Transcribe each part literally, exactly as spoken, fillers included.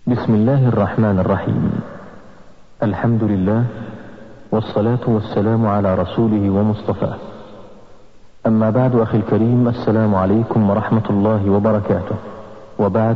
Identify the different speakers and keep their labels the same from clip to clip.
Speaker 1: بسم الله الرحمن الرحيم. الحمد لله والصلاة والسلام على رسوله ومصطفاه. أما بعد، أخي الكريم، السلام عليكم ورحمة الله وبركاته. وبعد،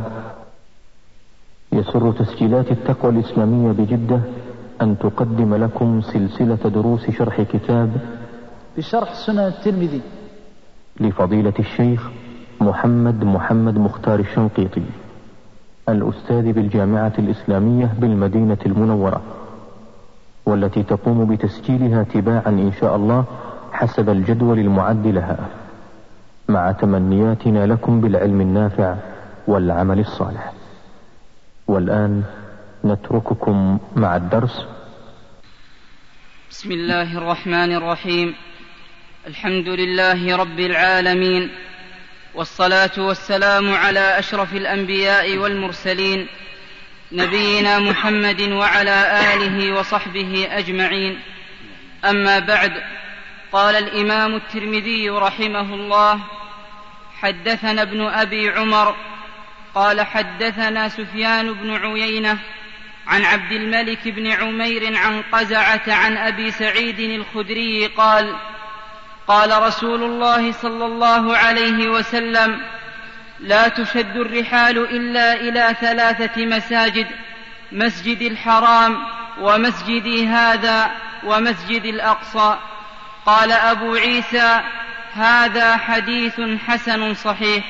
Speaker 1: يسر تسجيلات التقوى الإسلامية بجدة أن تقدم لكم سلسلة دروس شرح كتاب
Speaker 2: بشرح سنن الترمذي
Speaker 1: لفضيلة الشيخ محمد محمد مختار الشنقيطي، الأستاذ بالجامعة الإسلامية بالمدينة المنورة، والتي تقوم بتسجيلها تباعا إن شاء الله حسب الجدول المعد لها، مع تمنياتنا لكم بالعلم النافع والعمل الصالح. والآن نترككم مع الدرس.
Speaker 3: بسم الله الرحمن الرحيم. الحمد لله رب العالمين، والصلاة والسلام على أشرف الأنبياء والمرسلين، نبينا محمد وعلى آله وصحبه أجمعين. أما بعد، قال الإمام الترمذي رحمه الله: حدثنا ابن أبي عمر قال حدثنا سفيان بن عيينة عن عبد الملك بن عمير عن قزعة عن أبي سعيد الخدري قال: قال رسول الله صلى الله عليه وسلم: لا تشد الرحال إلا إلى ثلاثة مساجد: مسجد الحرام، ومسجدي هذا، ومسجد الأقصى. قال أبو عيسى: هذا حديث حسن صحيح.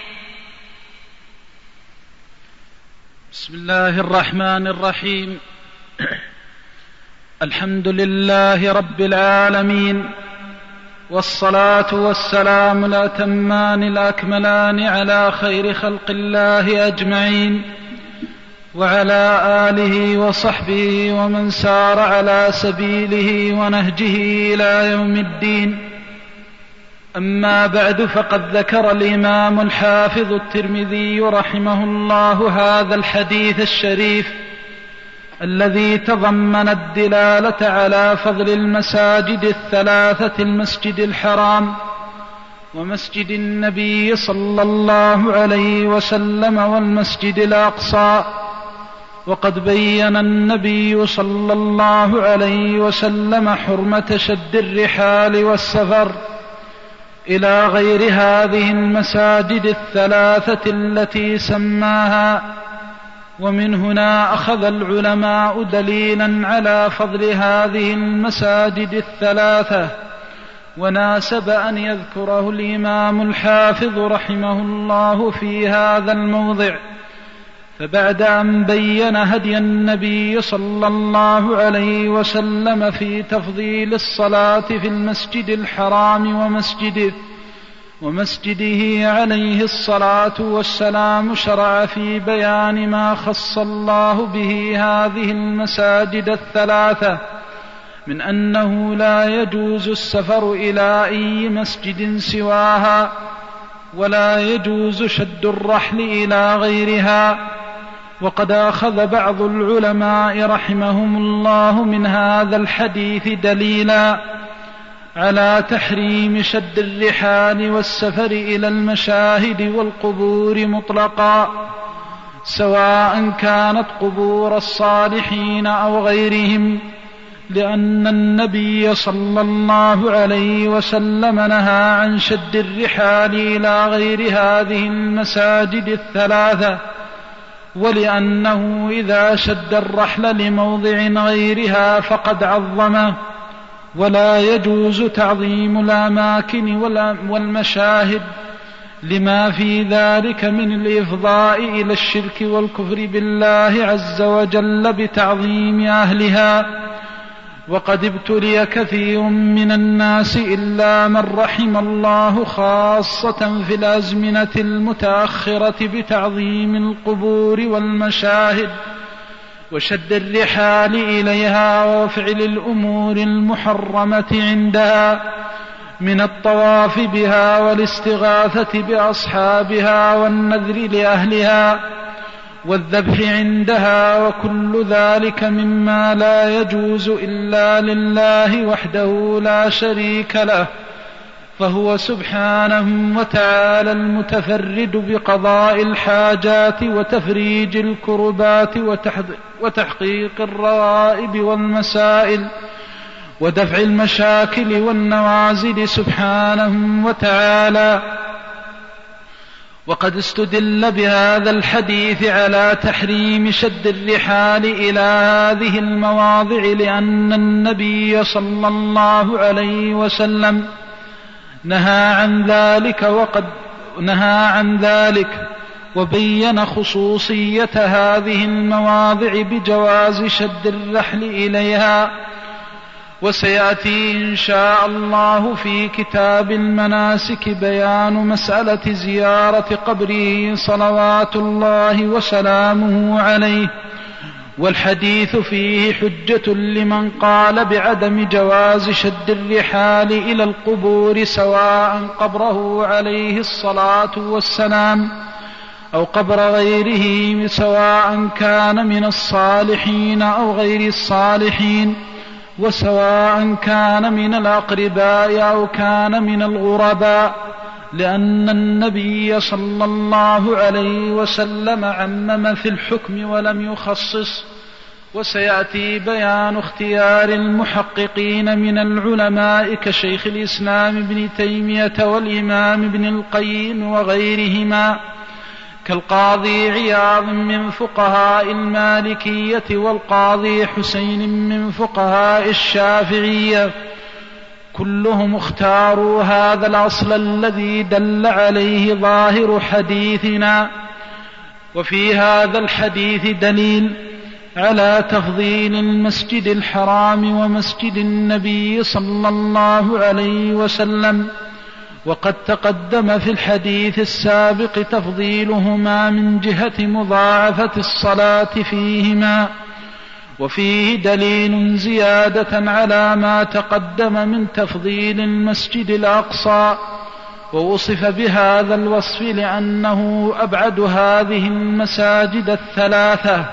Speaker 2: بسم الله الرحمن الرحيم. الحمد لله رب العالمين، والصلاة والسلام الأتمان الأكملان على خير خلق الله أجمعين، وعلى آله وصحبه ومن سار على سبيله ونهجه إلى يوم الدين. أما بعد، فقد ذكر الإمام الحافظ الترمذي رحمه الله هذا الحديث الشريف الذي تضمن الدلالة على فضل المساجد الثلاثة: المسجد الحرام، ومسجد النبي صلى الله عليه وسلم، والمسجد الأقصى. وقد بين النبي صلى الله عليه وسلم حرمة شد الرحال والسفر إلى غير هذه المساجد الثلاثة التي سماها. ومن هنا أخذ العلماء دليلا على فضل هذه المساجد الثلاثة، وناسب أن يذكره الإمام الحافظ رحمه الله في هذا الموضع. فبعد أن بين هدي النبي صلى الله عليه وسلم في تفضيل الصلاة في المسجد الحرام ومسجده ومسجده عليه الصلاة والسلام، شرع في بيان ما خص الله به هذه المساجد الثلاثة من أنه لا يجوز السفر إلى أي مسجد سواها، ولا يجوز شد الرحل إلى غيرها. وقد أخذ بعض العلماء رحمهم الله من هذا الحديث دليلا على تحريم شد الرحال والسفر إلى المشاهد والقبور مطلقا، سواء كانت قبور الصالحين أو غيرهم، لأن النبي صلى الله عليه وسلم نهى عن شد الرحال إلى غير هذه المساجد الثلاثة، ولأنه إذا شد الرحل لموضع غيرها فقد عظمه، ولا يجوز تعظيم الأماكن والمشاهد لما في ذلك من الإفضاء إلى الشرك والكفر بالله عز وجل بتعظيم أهلها. وقد ابتلي كثير من الناس إلا من رحم الله، خاصة في الأزمنة المتأخرة، بتعظيم القبور والمشاهد وشد الرحال إليها وفعل الأمور المحرمة عندها من الطواف بها والاستغاثة بأصحابها والنذر لأهلها والذبح عندها، وكل ذلك مما لا يجوز إلا لله وحده لا شريك له، فهو سبحانه وتعالى المتفرد بقضاء الحاجات وتفريج الكربات وتحقيق الروائب والمسائل ودفع المشاكل والنوازل سبحانه وتعالى. وقد استدل بهذا الحديث على تحريم شد الرحال إلى هذه المواضع لأن النبي صلى الله عليه وسلم نهى عن ذلك وقد نهى عن ذلك وبين خصوصية هذه المواضع بجواز شد الرحل إليها. وسيأتي إن شاء الله في كتاب المناسك بيان مسألة زيارة قبره صلوات الله وسلامه عليه، والحديث فيه حجة لمن قال بعدم جواز شد الرحال إلى القبور سواء قبره عليه الصلاة والسلام أو قبر غيره، سواء كان من الصالحين أو غير الصالحين، وسواء كان من الأقرباء أو كان من الغرباء، لأن النبي صلى الله عليه وسلم عمم في الحكم ولم يخصص. وسيأتي بيان اختيار المحققين من العلماء كشيخ الإسلام ابن تيمية والإمام ابن القيم وغيرهما، كالقاضي عياض من فقهاء المالكية والقاضي حسين من فقهاء الشافعية، كلهم اختاروا هذا الأصل الذي دل عليه ظاهر حديثنا. وفي هذا الحديث دليل على تفضيل المسجد الحرام ومسجد النبي صلى الله عليه وسلم، وقد تقدم في الحديث السابق تفضيلهما من جهة مضاعفة الصلاة فيهما. وفيه دليل زيادة على ما تقدم من تفضيل المسجد الأقصى، ووصف بهذا الوصف لأنه أبعد هذه المساجد الثلاثة،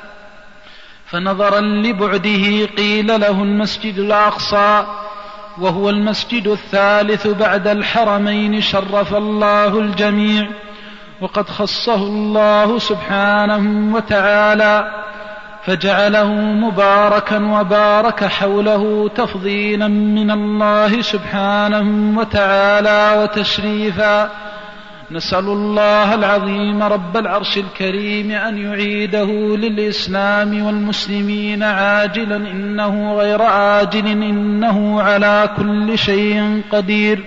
Speaker 2: فنظرا لبعده قيل له المسجد الأقصى، وهو المسجد الثالث بعد الحرمين شرف الله الجميع، وقد خصه الله سبحانه وتعالى فجعله مباركا وبارك حوله تفضيلا من الله سبحانه وتعالى وتشريفا. نسأل الله العظيم رب العرش الكريم أن يعيده للإسلام والمسلمين عاجلا إنه غير آجل إنه على كل شيء قدير.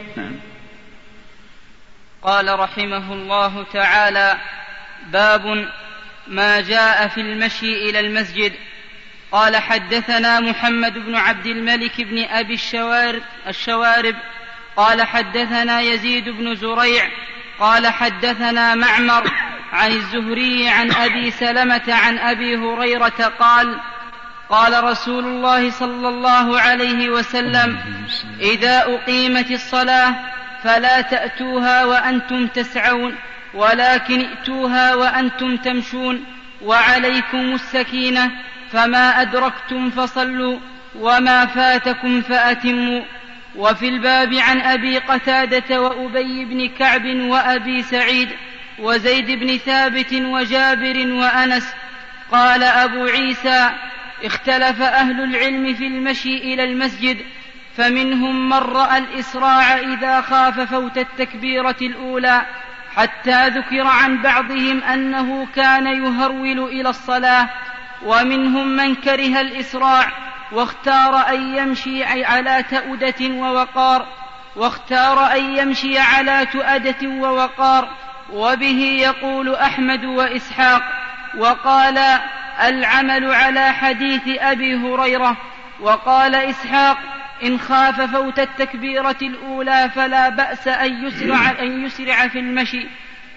Speaker 3: قال رحمه الله تعالى: باب ما جاء في المشي إلى المسجد. قال: حدثنا محمد بن عبد الملك بن أبي الشوارب, الشوارب قال: حدثنا يزيد بن زريع قال: حدثنا معمر عن الزهري عن أبي سلمة عن أبي هريرة قال: قال رسول الله صلى الله عليه وسلم: إذا أقيمت الصلاة فلا تأتوها وأنتم تسعون، ولكن ائتوها وأنتم تمشون، وعليكم السكينة، فما أدركتم فصلوا وما فاتكم فأتموا. وفي الباب عن أبي قتادة وأبي بن كعب وأبي سعيد وزيد بن ثابت وجابر وأنس. قال أبو عيسى: اختلف أهل العلم في المشي إلى المسجد، فمنهم من رأى الإسراع إذا خاف فوت التكبيرة الأولى، حتى ذكر عن بعضهم أنه كان يهرول إلى الصلاة، ومنهم من كره الإسراع واختار أن يمشي على تؤدة ووقار واختار أن يمشي على تؤدة ووقار وبه يقول أحمد وإسحاق. وقال: العمل على حديث أبي هريرة. وقال إسحاق: إن خاف فوت التكبيرة الأولى فلا بأس أن يسرع, أن يسرع في المشي.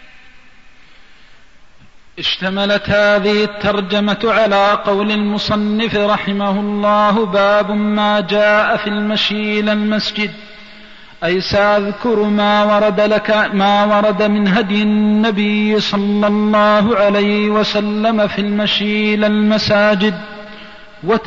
Speaker 2: اشتملت هذه الترجمة على قول المصنف رحمه الله: باب ما جاء في المشي إلى المسجد، أي سأذكر ما ورد لك ما ورد من هدي النبي صلى الله عليه وسلم في المشي إلى المساجد.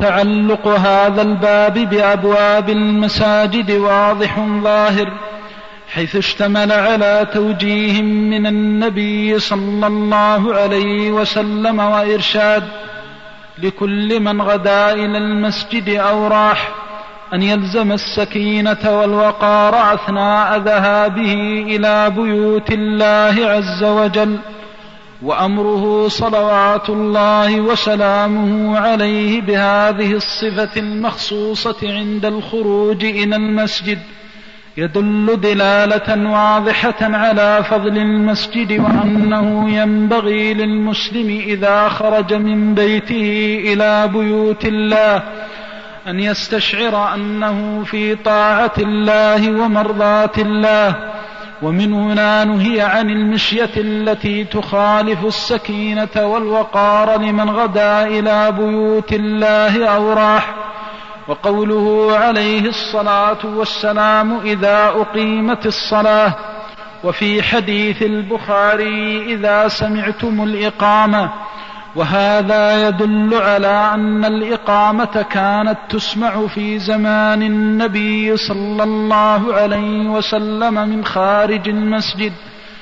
Speaker 2: وتعلق هذا الباب بأبواب المساجد واضح ظاهر، حيث اشتمل على توجيه من النبي صلى الله عليه وسلم وإرشاد لكل من غدا إلى المسجد أو راح أن يلزم السكينة والوقار أثناء ذهابه إلى بيوت الله عز وجل، وأمره صلوات الله وسلامه عليه بهذه الصفة المخصوصة عند الخروج إلى المسجد يدل دلالة واضحة على فضل المسجد، وأنه ينبغي للمسلم إذا خرج من بيته إلى بيوت الله أن يستشعر أنه في طاعة الله ومرضاة الله. ومن هنا نهي عن المشية التي تخالف السكينة والوقار لمن غدا إلى بيوت الله أو راح. وقوله عليه الصلاة والسلام إذا أقيمت الصلاة، وفي حديث البخاري إذا سمعتم الإقامة، وهذا يدل على أن الإقامة كانت تسمع في زمان النبي صلى الله عليه وسلم من خارج المسجد.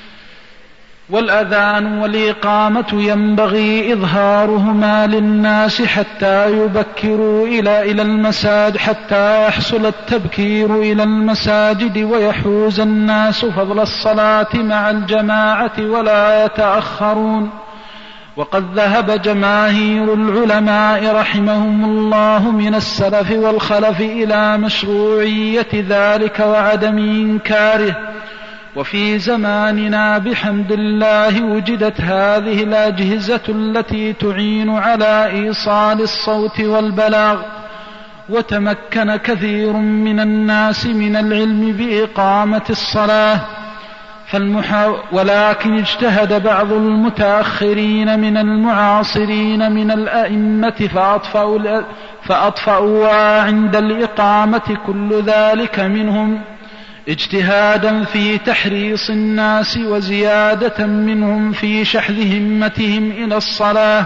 Speaker 2: والأذان والإقامة ينبغي إظهارهما للناس حتى يبكروا إلى إلى المساجد، حتى يحصل التبكير إلى المساجد ويحوز الناس فضل الصلاة مع الجماعة ولا يتأخرون. وقد ذهب جماهير العلماء رحمهم الله من السلف والخلف إلى مشروعية ذلك وعدم إنكاره. وفي زماننا بحمد الله وجدت هذه الأجهزة التي تعين على إيصال الصوت والبلاغ، وتمكن كثير من الناس من العلم بإقامة الصلاة. فالمحا... ولكن اجتهد بعض المتأخرين من المعاصرين من الأئمة فأطفأوا, فأطفأوا عند الإقامة كل ذلك منهم اجتهادا في تحريص الناس وزيادة منهم في شحذ همتهم إلى الصلاة.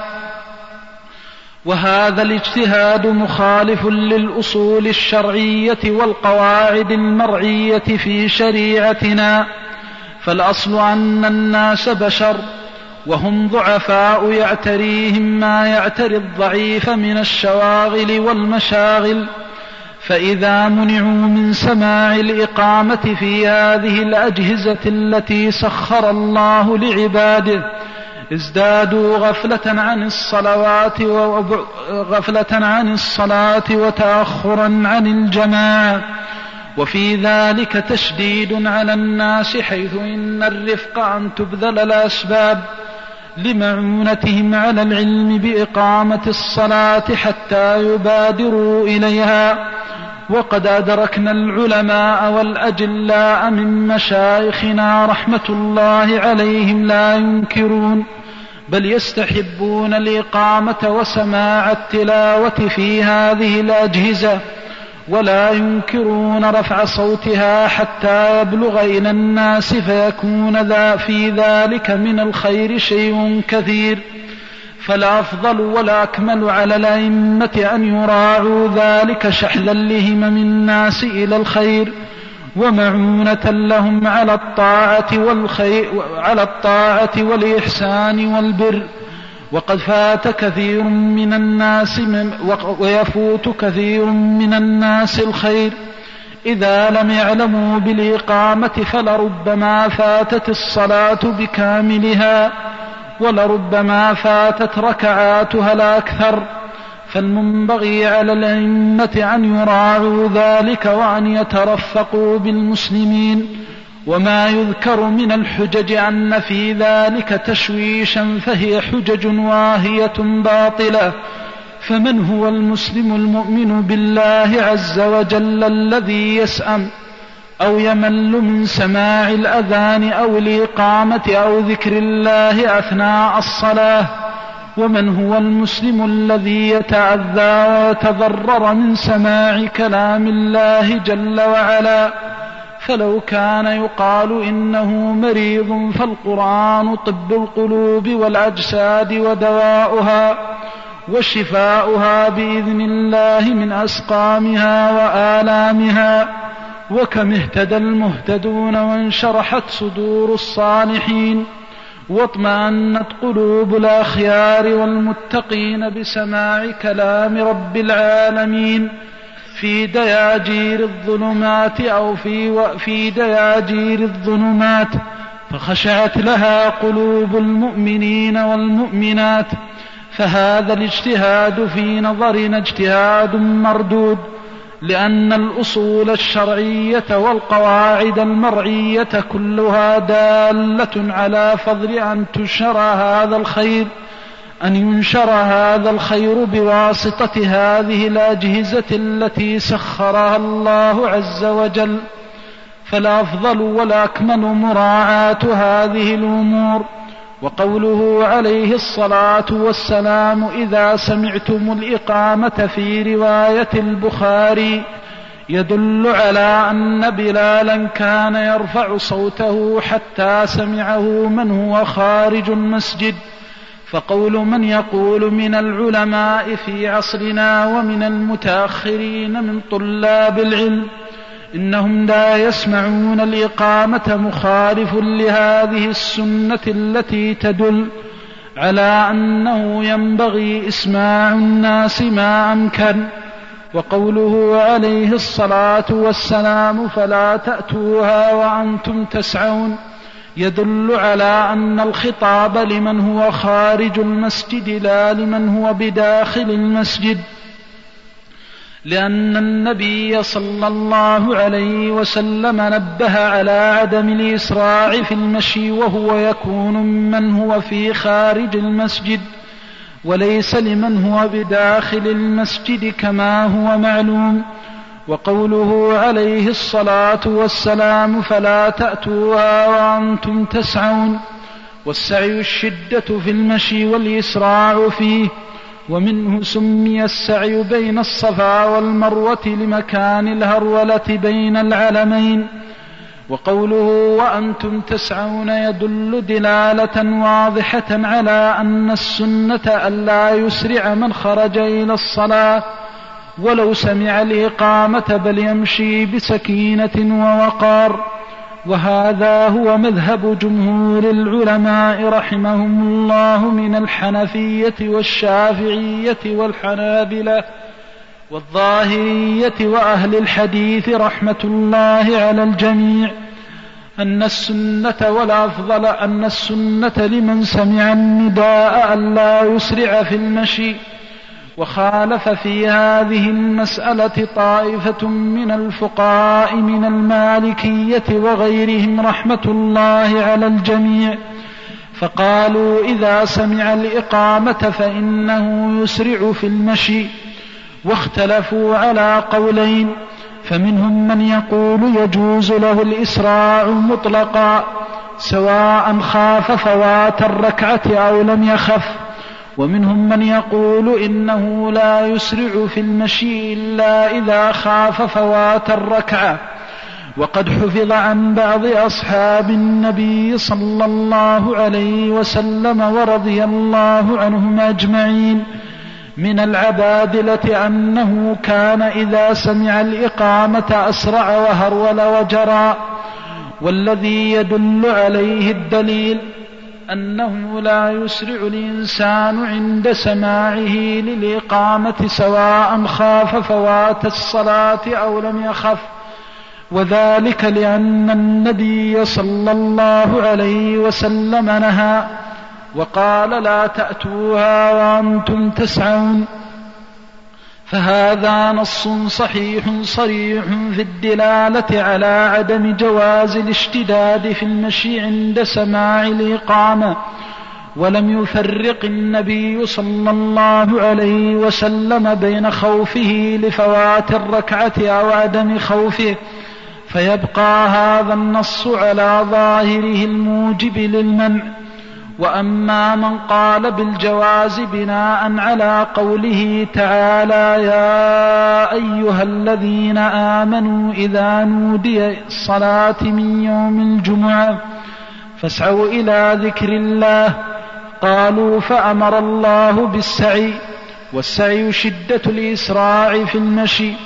Speaker 2: وهذا الاجتهاد مخالف للأصول الشرعية والقواعد المرعية في شريعتنا. فالأصل أن الناس بشر وهم ضعفاء يعتريهم ما يعتري الضعيف من الشواغل والمشاغل، فإذا منعوا من سماع الإقامة في هذه الأجهزة التي سخر الله لعباده ازدادوا غفلة عن الصلوات وغفلة عن الصلاة وتأخرا عن الجماعة. وفي ذلك تشديد على الناس، حيث إن الرفق أن تبذل الأسباب لمعونتهم على العلم بإقامة الصلاة حتى يبادروا إليها. وقد أدركنا العلماء والأجلاء من مشايخنا رحمة الله عليهم لا ينكرون بل يستحبون الإقامة وسماع التلاوة في هذه الأجهزة، ولا ينكرون رفع صوتها حتى يبلغ إلى الناس، فيكون ذا في ذلك من الخير شيء كثير. فالأفضل والأكمل على الأئمة أن يراعوا ذلك شحذا لهمم الناس إلى الخير ومعونة لهم على الطاعة والخير على الطاعة والإحسان والبر. وقد فات كثير من الناس ويفوت كثير من الناس الخير إذا لم يعلموا بالإقامة، فلربما فاتت الصلاة بكاملها ولربما فاتت ركعاتها الأكثر. فالمنبغي على الأئمة أن يراعوا ذلك وأن يترفقوا بالمسلمين. وما يذكر من الحجج أن في ذلك تشويشا فهي حجج واهية باطلة. فمن هو المسلم المؤمن بالله عز وجل الذي يسأم أو يمل من سماع الأذان أو الإقامة أو ذكر الله أثناء الصلاة؟ ومن هو المسلم الذي يتعذى ويتضرر من سماع كلام الله جل وعلا؟ فلو كان يقال إنه مريض فالقرآن طب القلوب والأجساد ودواؤها وشفاؤها بإذن الله من أسقامها وآلامها. وكم اهتدى المهتدون وانشرحت صدور الصالحين واطمأنت قلوب الأخيار والمتقين بسماع كلام رب العالمين في دياجير الظلمات أو في, في دياجير الظلمات، فخشعت لها قلوب المؤمنين والمؤمنات. فهذا الاجتهاد في نظرنا اجتهاد مردود، لأن الأصول الشرعية والقواعد المرعية كلها دالة على فضل أن تنشر هذا الخير أن ينشر هذا الخير بواسطة هذه الأجهزة التي سخرها الله عز وجل. فالأفضل والأكمل مراعاة هذه الأمور. وقوله عليه الصلاة والسلام: إذا سمعتم الإقامة في رواية البخاري، يدل على أن بلالا كان يرفع صوته حتى سمعه من هو خارج المسجد. فقول من يقول من العلماء في عصرنا ومن المتأخرين من طلاب العلم إنهم لا يسمعون الإقامة مخالف لهذه السنة التي تدل على أنه ينبغي إسماع الناس ما أمكن. وقوله عليه الصلاة والسلام: فلا تأتوها وأنتم تسعون، يدل على أن الخطاب لمن هو خارج المسجد لا لمن هو بداخل المسجد، لأن النبي صلى الله عليه وسلم نبه على عدم الإسراع في المشي وهو يكون من هو في خارج المسجد، وليس لمن هو بداخل المسجد كما هو معلوم. وقوله عليه الصلاة والسلام: فلا تأتوها وأنتم تسعون، والسعي الشدة في المشي والإسراع فيه، ومنه سمي السعي بين الصفا والمروة لمكان الهرولة بين العلمين. وقوله وأنتم تسعون يدل دلالة واضحة على أن السنة ألا يسرع من خرج إلى الصلاة ولو سمع الإقامة، بل يمشي بسكينة ووقار. وهذا هو مذهب جمهور العلماء رحمهم الله من الحنفية والشافعية والحنابلة والظاهرية وأهل الحديث رحمة الله على الجميع، أن السنة والأفضل أن السنة لمن سمع النداء ألا يسرع في المشي. وخالف في هذه المسألة طائفة من الفقهاء من المالكية وغيرهم رحمة الله على الجميع، فقالوا إذا سمع الإقامة فإنه يسرع في المشي. واختلفوا على قولين، فمنهم من يقول يجوز له الإسراع مطلقا سواء خاف فوات الركعة أو لم يخف، ومنهم من يقول إنه لا يسرع في المشي إلا إذا خاف فوات الركعة. وقد حفظ عن بعض أصحاب النبي صلى الله عليه وسلم ورضي الله عنهم أجمعين من العبادلة أنه كان إذا سمع الإقامة أسرع وهرول وجرى. والذي يدل عليه الدليل أنه لا يسرع الإنسان عند سماعه للإقامة سواء خاف فوات الصلاة أو لم يخف، وذلك لأن النبي صلى الله عليه وسلم نهى وقال لا تأتوها وأنتم تسعون. فهذا نص صحيح صريح في الدلالة على عدم جواز الاشتداد في المشي عند سماع الإقامة، ولم يفرق النبي صلى الله عليه وسلم بين خوفه لفوات الركعة أو عدم خوفه، فيبقى هذا النص على ظاهره الموجب للمنع. وأما من قال بالجواز بناء على قوله تعالى يا أيها الذين آمنوا إذا نودي الصلاة من يوم الجمعة فاسعوا إلى ذكر الله، قالوا فأمر الله بالسعي، والسعي شدة الإسراع في المشي،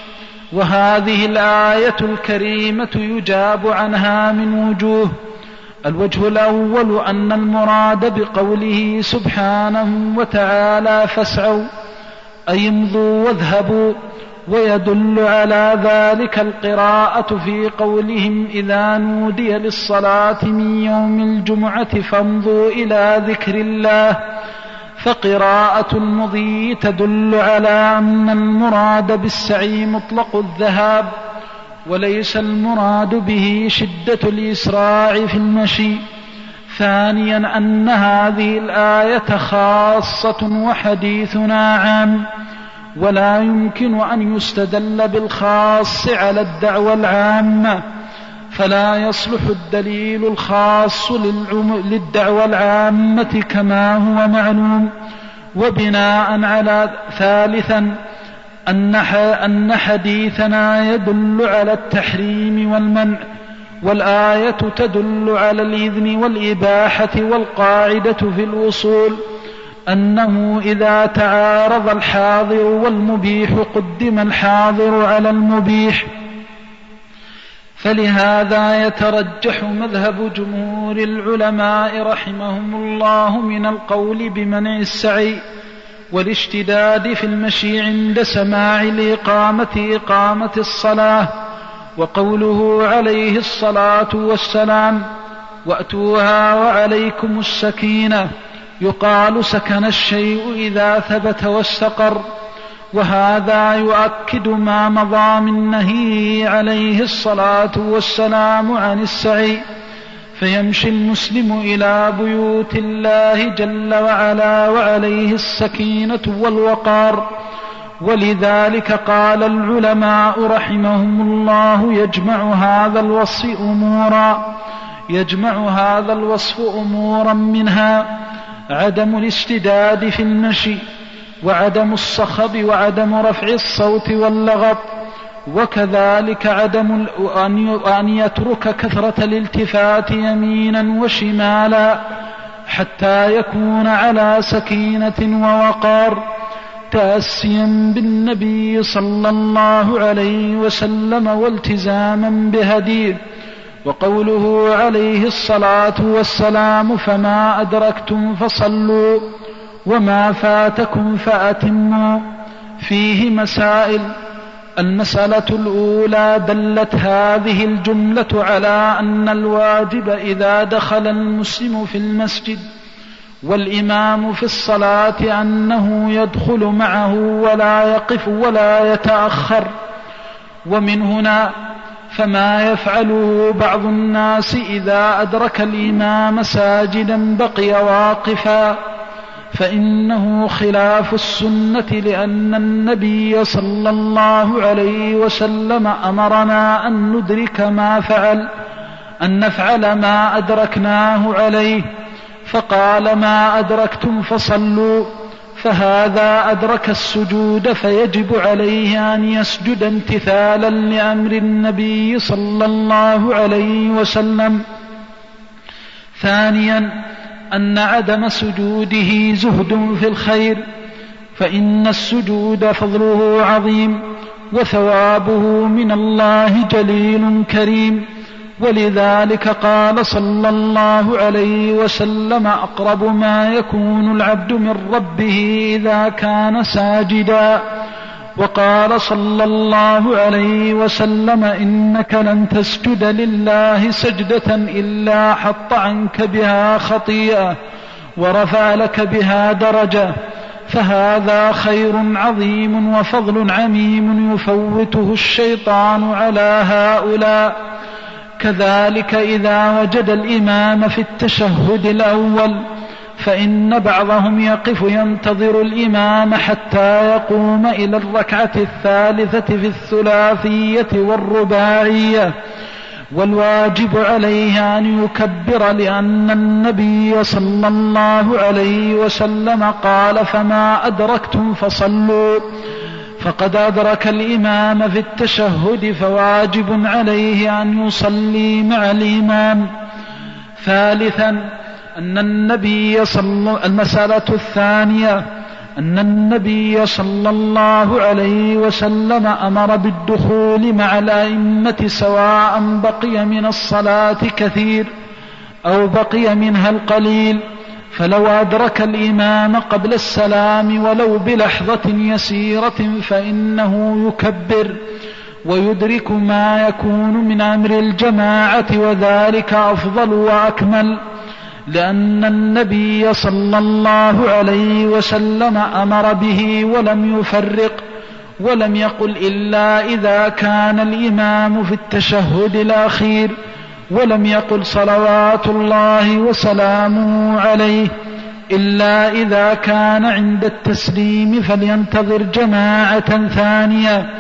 Speaker 2: وهذه الآية الكريمة يجاب عنها من وجوه. الوجه الأول أن المراد بقوله سبحانه وتعالى فاسعوا أي امضوا واذهبوا، ويدل على ذلك القراءة في قولهم إذا نودي للصلاة من يوم الجمعة فامضوا إلى ذكر الله، فقراءة المضي تدل على أن المراد بالسعي مطلق الذهاب، وليس المراد به شدة الإسراع في المشي. ثانيا أن هذه الآية خاصة وحديثنا عام، ولا يمكن أن يستدل بالخاص على الدعوى العامة، فلا يصلح الدليل الخاص للدعوى العامة كما هو معلوم. وبناء على ثالثا أن حديثنا يدل على التحريم والمنع، والآية تدل على الإذن والإباحة، والقاعدة في الأصول أنه إذا تعارض الحاضر والمبيح قدم الحاضر على المبيح. فلهذا يترجح مذهب جمهور العلماء رحمهم الله من القول بمنع السعي والاشتداد في المشي عند سماع الإقامة إقامة الصلاة، وقوله عليه الصلاة والسلام وأتوها وعليكم السكينة، يقال سكن الشيء إذا ثبت واستقر، وهذا يؤكد ما مضى من نهيه عليه الصلاة والسلام عن السعي، فيمشي المسلم إلى بيوت الله جل وعلا وعليه السكينة والوقار. ولذلك قال العلماء رحمهم الله يجمع هذا الوصف أمورا يجمع هذا الوصف أمورا منها عدم الاشتداد في المشي، وعدم الصخب، وعدم رفع الصوت واللغط، وكذلك عدم أن يترك كثرة الالتفات يمينا وشمالا حتى يكون على سكينة ووقار، تأسيا بالنبي صلى الله عليه وسلم والتزاما بهديه. وقوله عليه الصلاة والسلام فما أدركتم فصلوا وما فاتكم فأتموا، فيه مسائل. المسألة الأولى دلت هذه الجملة على أن الواجب إذا دخل المسلم في المسجد والإمام في الصلاة أنه يدخل معه ولا يقف ولا يتأخر. ومن هنا فما يفعله بعض الناس إذا أدرك الإمام ساجدا بقي واقفا، فإنه خلاف السنة، لأن النبي صلى الله عليه وسلم أمرنا أن ندرك ما فعل أن نفعل ما أدركناه عليه، فقال ما أدركتم فصلوا، فهذا أدرك السجود فيجب عليه أن يسجد امتثالا لأمر النبي صلى الله عليه وسلم. ثانيا أن عدم سجوده زهد في الخير، فإن السجود فضله عظيم وثوابه من الله جليل كريم، ولذلك قال صلى الله عليه وسلم أقرب ما يكون العبد من ربه إذا كان ساجدا. وقال صلى الله عليه وسلم إنك لن تسجد لله سجدة إلا حط عنك بها خطيئة ورفع لك بها درجة، فهذا خير عظيم وفضل عميم يفوته الشيطان على هؤلاء. كذلك إذا وجد الإمام في التشهد الأول فإن بعضهم يقف ينتظر الإمام حتى يقوم إلى الركعة الثالثة في الثلاثية والرباعية، والواجب عليه أن يكبر، لأن النبي صلى الله عليه وسلم قال فما أدركتم فصلوا، فقد أدرك الإمام في التشهد فواجب عليه أن يصلي مع الإمام. ثالثا أن النبي صلى المسألة الثانية أن النبي صلى الله عليه وسلم أمر بالدخول مع الأئمة سواء بقي من الصلاة كثير أو بقي منها القليل، فلو أدرك الإمام قبل السلام ولو بلحظة يسيرة فإنه يكبر ويدرك ما يكون من أمر الجماعة، وذلك أفضل وأكمل، لأن النبي صلى الله عليه وسلم أمر به ولم يفرق، ولم يقل إلا إذا كان الإمام في التشهد الأخير، ولم يقل صلوات الله وسلامه عليه إلا إذا كان عند التسليم فلينتظر جماعة ثانية،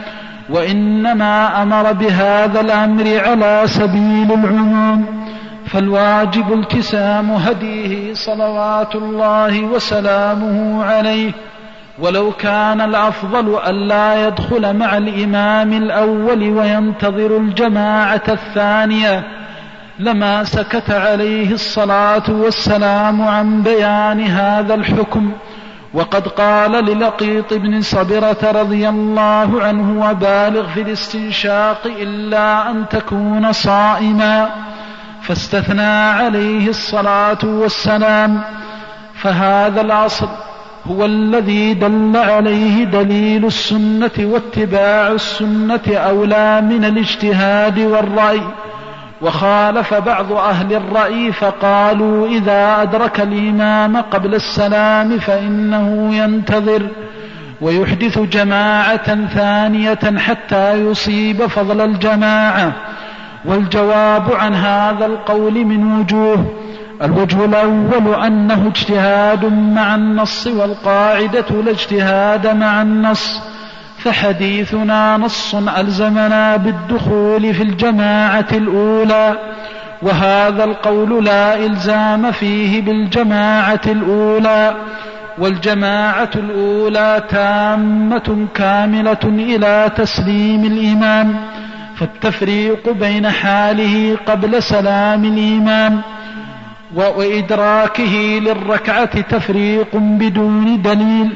Speaker 2: وإنما أمر بهذا الأمر على سبيل العموم، فالواجب التزام هديه صلوات الله وسلامه عليه، ولو كان الأفضل ألا يدخل مع الإمام الأول وينتظر الجماعة الثانية لما سكت عليه الصلاة والسلام عن بيان هذا الحكم. وقد قال للقيط بن صبرة رضي الله عنه: وبالغ في الاستنشاق إلا أن تكون صائما، فاستثنى عليه الصلاة والسلام. فهذا الأصل هو الذي دل عليه دليل السنة، واتباع السنة أولى من الاجتهاد والرأي. وخالف بعض أهل الرأي فقالوا إذا أدرك الإمام قبل السلام فإنه ينتظر ويحدث جماعة ثانية حتى يصيب فضل الجماعة. والجواب عن هذا القول من وجوه: الوجه الأول أنه اجتهاد مع النص، والقاعدة لا اجتهاد مع النص، فحديثنا نص ألزمنا بالدخول في الجماعة الأولى، وهذا القول لا إلزام فيه بالجماعة الأولى، والجماعة الأولى تامة كاملة إلى تسليم الإمام، فالتفريق بين حاله قبل سلام الإمام وإدراكه للركعة تفريق بدون دليل.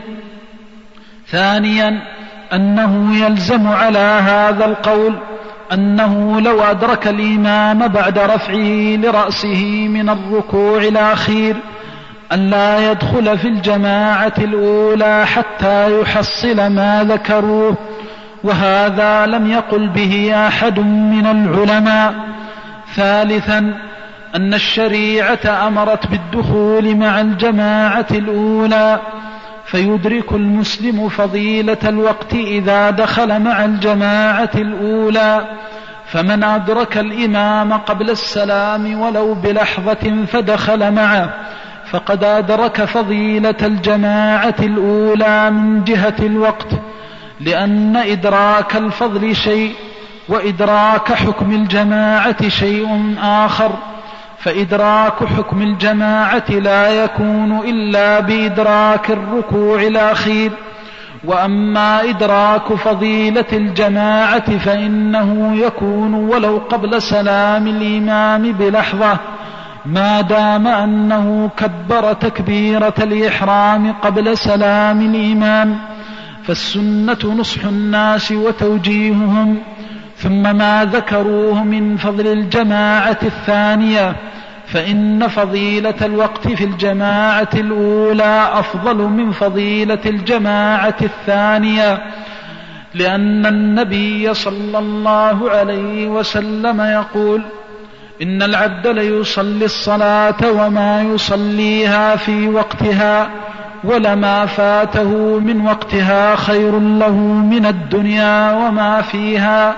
Speaker 2: ثانيا أنه يلزم على هذا القول أنه لو أدرك الإمام بعد رفعه لرأسه من الركوع الأخير أن لا يدخل في الجماعة الأولى حتى يحصل ما ذكروه، وهذا لم يقل به أحد من العلماء. ثالثا أن الشريعة أمرت بالدخول مع الجماعة الأولى، فيدرك المسلم فضيلة الوقت إذا دخل مع الجماعة الأولى، فمن أدرك الإمام قبل السلام ولو بلحظة فدخل معه فقد أدرك فضيلة الجماعة الأولى من جهة الوقت، لأن إدراك الفضل شيء وإدراك حكم الجماعة شيء آخر، فإدراك حكم الجماعة لا يكون إلا بإدراك الركوع الأخير، وأما إدراك فضيلة الجماعة فإنه يكون ولو قبل سلام الإمام بلحظة، ما دام أنه كبر تكبيرة الإحرام قبل سلام الإمام. فالسنة نصح الناس وتوجيههم، ثم ما ذكروه من فضل الجماعة الثانية، فإن فضيلة الوقت في الجماعة الأولى أفضل من فضيلة الجماعة الثانية، لأن النبي صلى الله عليه وسلم يقول: إن العبد ليصلي الصلاة وما يصليها في وقتها، ولما فاته من وقتها خير له من الدنيا وما فيها.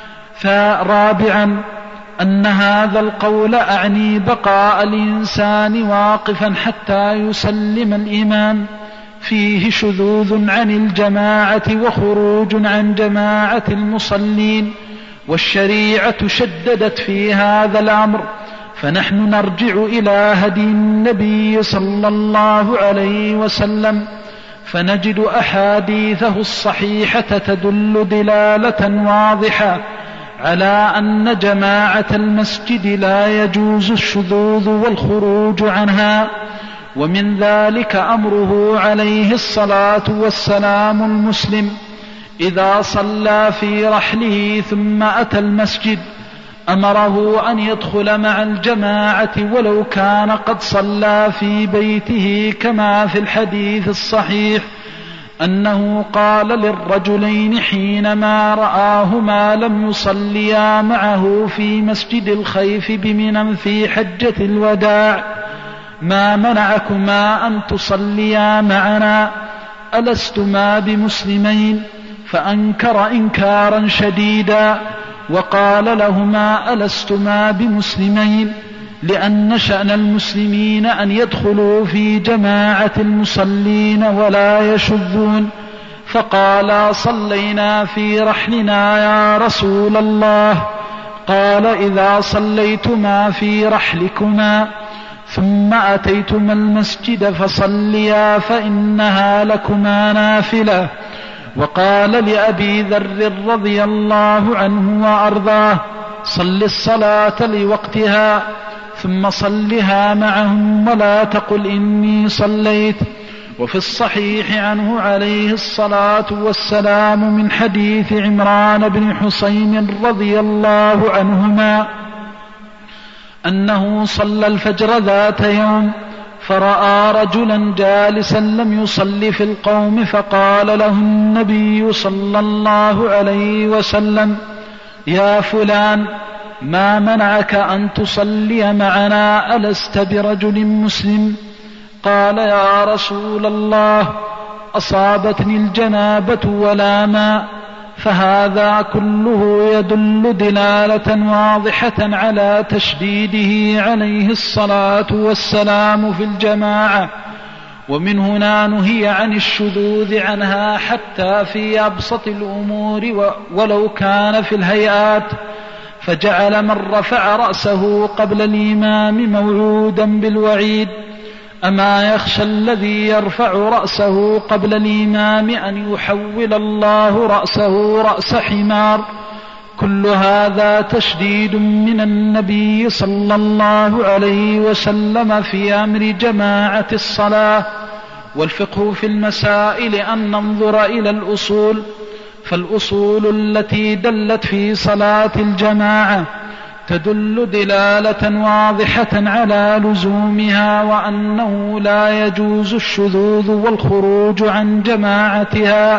Speaker 2: فرابعا أن هذا القول أعني بقاء الإنسان واقفا حتى يسلم الإمام فيه شذوذ عن الجماعة وخروج عن جماعة المصلين، والشريعة شددت في هذا الأمر، فنحن نرجع إلى هدي النبي صلى الله عليه وسلم فنجد أحاديثه الصحيحة تدل دلالة واضحة على أن جماعة المسجد لا يجوز الشذوذ والخروج عنها، ومن ذلك أمره عليه الصلاة والسلام المسلم إذا صلى في رحله ثم أتى المسجد أمره أن يدخل مع الجماعة ولو كان قد صلى في بيته، كما في الحديث الصحيح أنه قال للرجلين حينما رآهما لم يصليا معه في مسجد الخيف بمنى في حجة الوداع: ما منعكما أن تصليا معنا؟ ألستما بمسلمين؟ فأنكر إنكارا شديدا وقال لهما: ألستما بمسلمين؟ لأن شأن المسلمين أن يدخلوا في جماعة المصلين ولا يشذون. فقالا: صلينا في رحلنا يا رسول الله. قال: إذا صليتما في رحلكما ثم أتيتما المسجد فصليا فإنها لكما نافلة. وقال لأبي ذر رضي الله عنه وأرضاه: صل الصلاة لوقتها ثم صلها معهم ولا تقل إني صليت. وفي الصحيح عنه عليه الصلاة والسلام من حديث عمران بن حسين رضي الله عنهما أنه صلى الفجر ذات يوم فرأى رجلا جالسا لم يصل في القوم، فقال له النبي صلى الله عليه وسلم: يا فلان، ما منعك أن تصلي معنا؟ ألست برجل مسلم؟ قال: يا رسول الله، أصابتني الجنابة ولا ماء. فهذا كله يدل دلالة واضحة على تشديده عليه الصلاة والسلام في الجماعة، ومن هنا نهي عن الشذوذ عنها حتى في أبسط الأمور ولو كان في الهيئات، فجعل من رفع رأسه قبل الإمام موعودا بالوعيد. أما يخشى الذي يرفع رأسه قبل الإمام أن يحول الله رأسه رأس حمار؟ كل هذا تشديد من النبي صلى الله عليه وسلم في أمر جماعة الصلاة. والفقه في المسائل أن ننظر إلى الأصول، فالأصول التي دلت في صلاة الجماعة تدل دلالة واضحة على لزومها، وأنه لا يجوز الشذوذ والخروج عن جماعتها.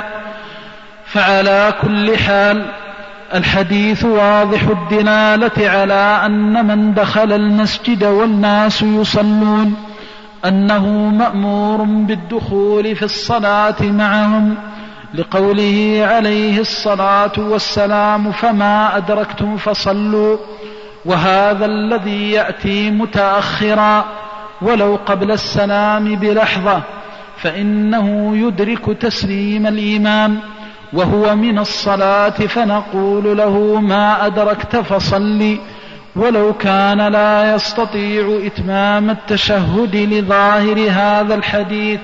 Speaker 2: فعلى كل حال الحديث واضح الدلالة على أن من دخل المسجد والناس يصلون أنه مأمور بالدخول في الصلاة معهم، لقوله عليه الصلاة والسلام: فما أدركتم فصلوا. وهذا الذي يأتي متأخرا ولو قبل السلام بلحظة فإنه يدرك تسليم الإمام وهو من الصلاة، فنقول له: ما أدركت فصل، ولو كان لا يستطيع إتمام التشهد لظاهر هذا الحديث.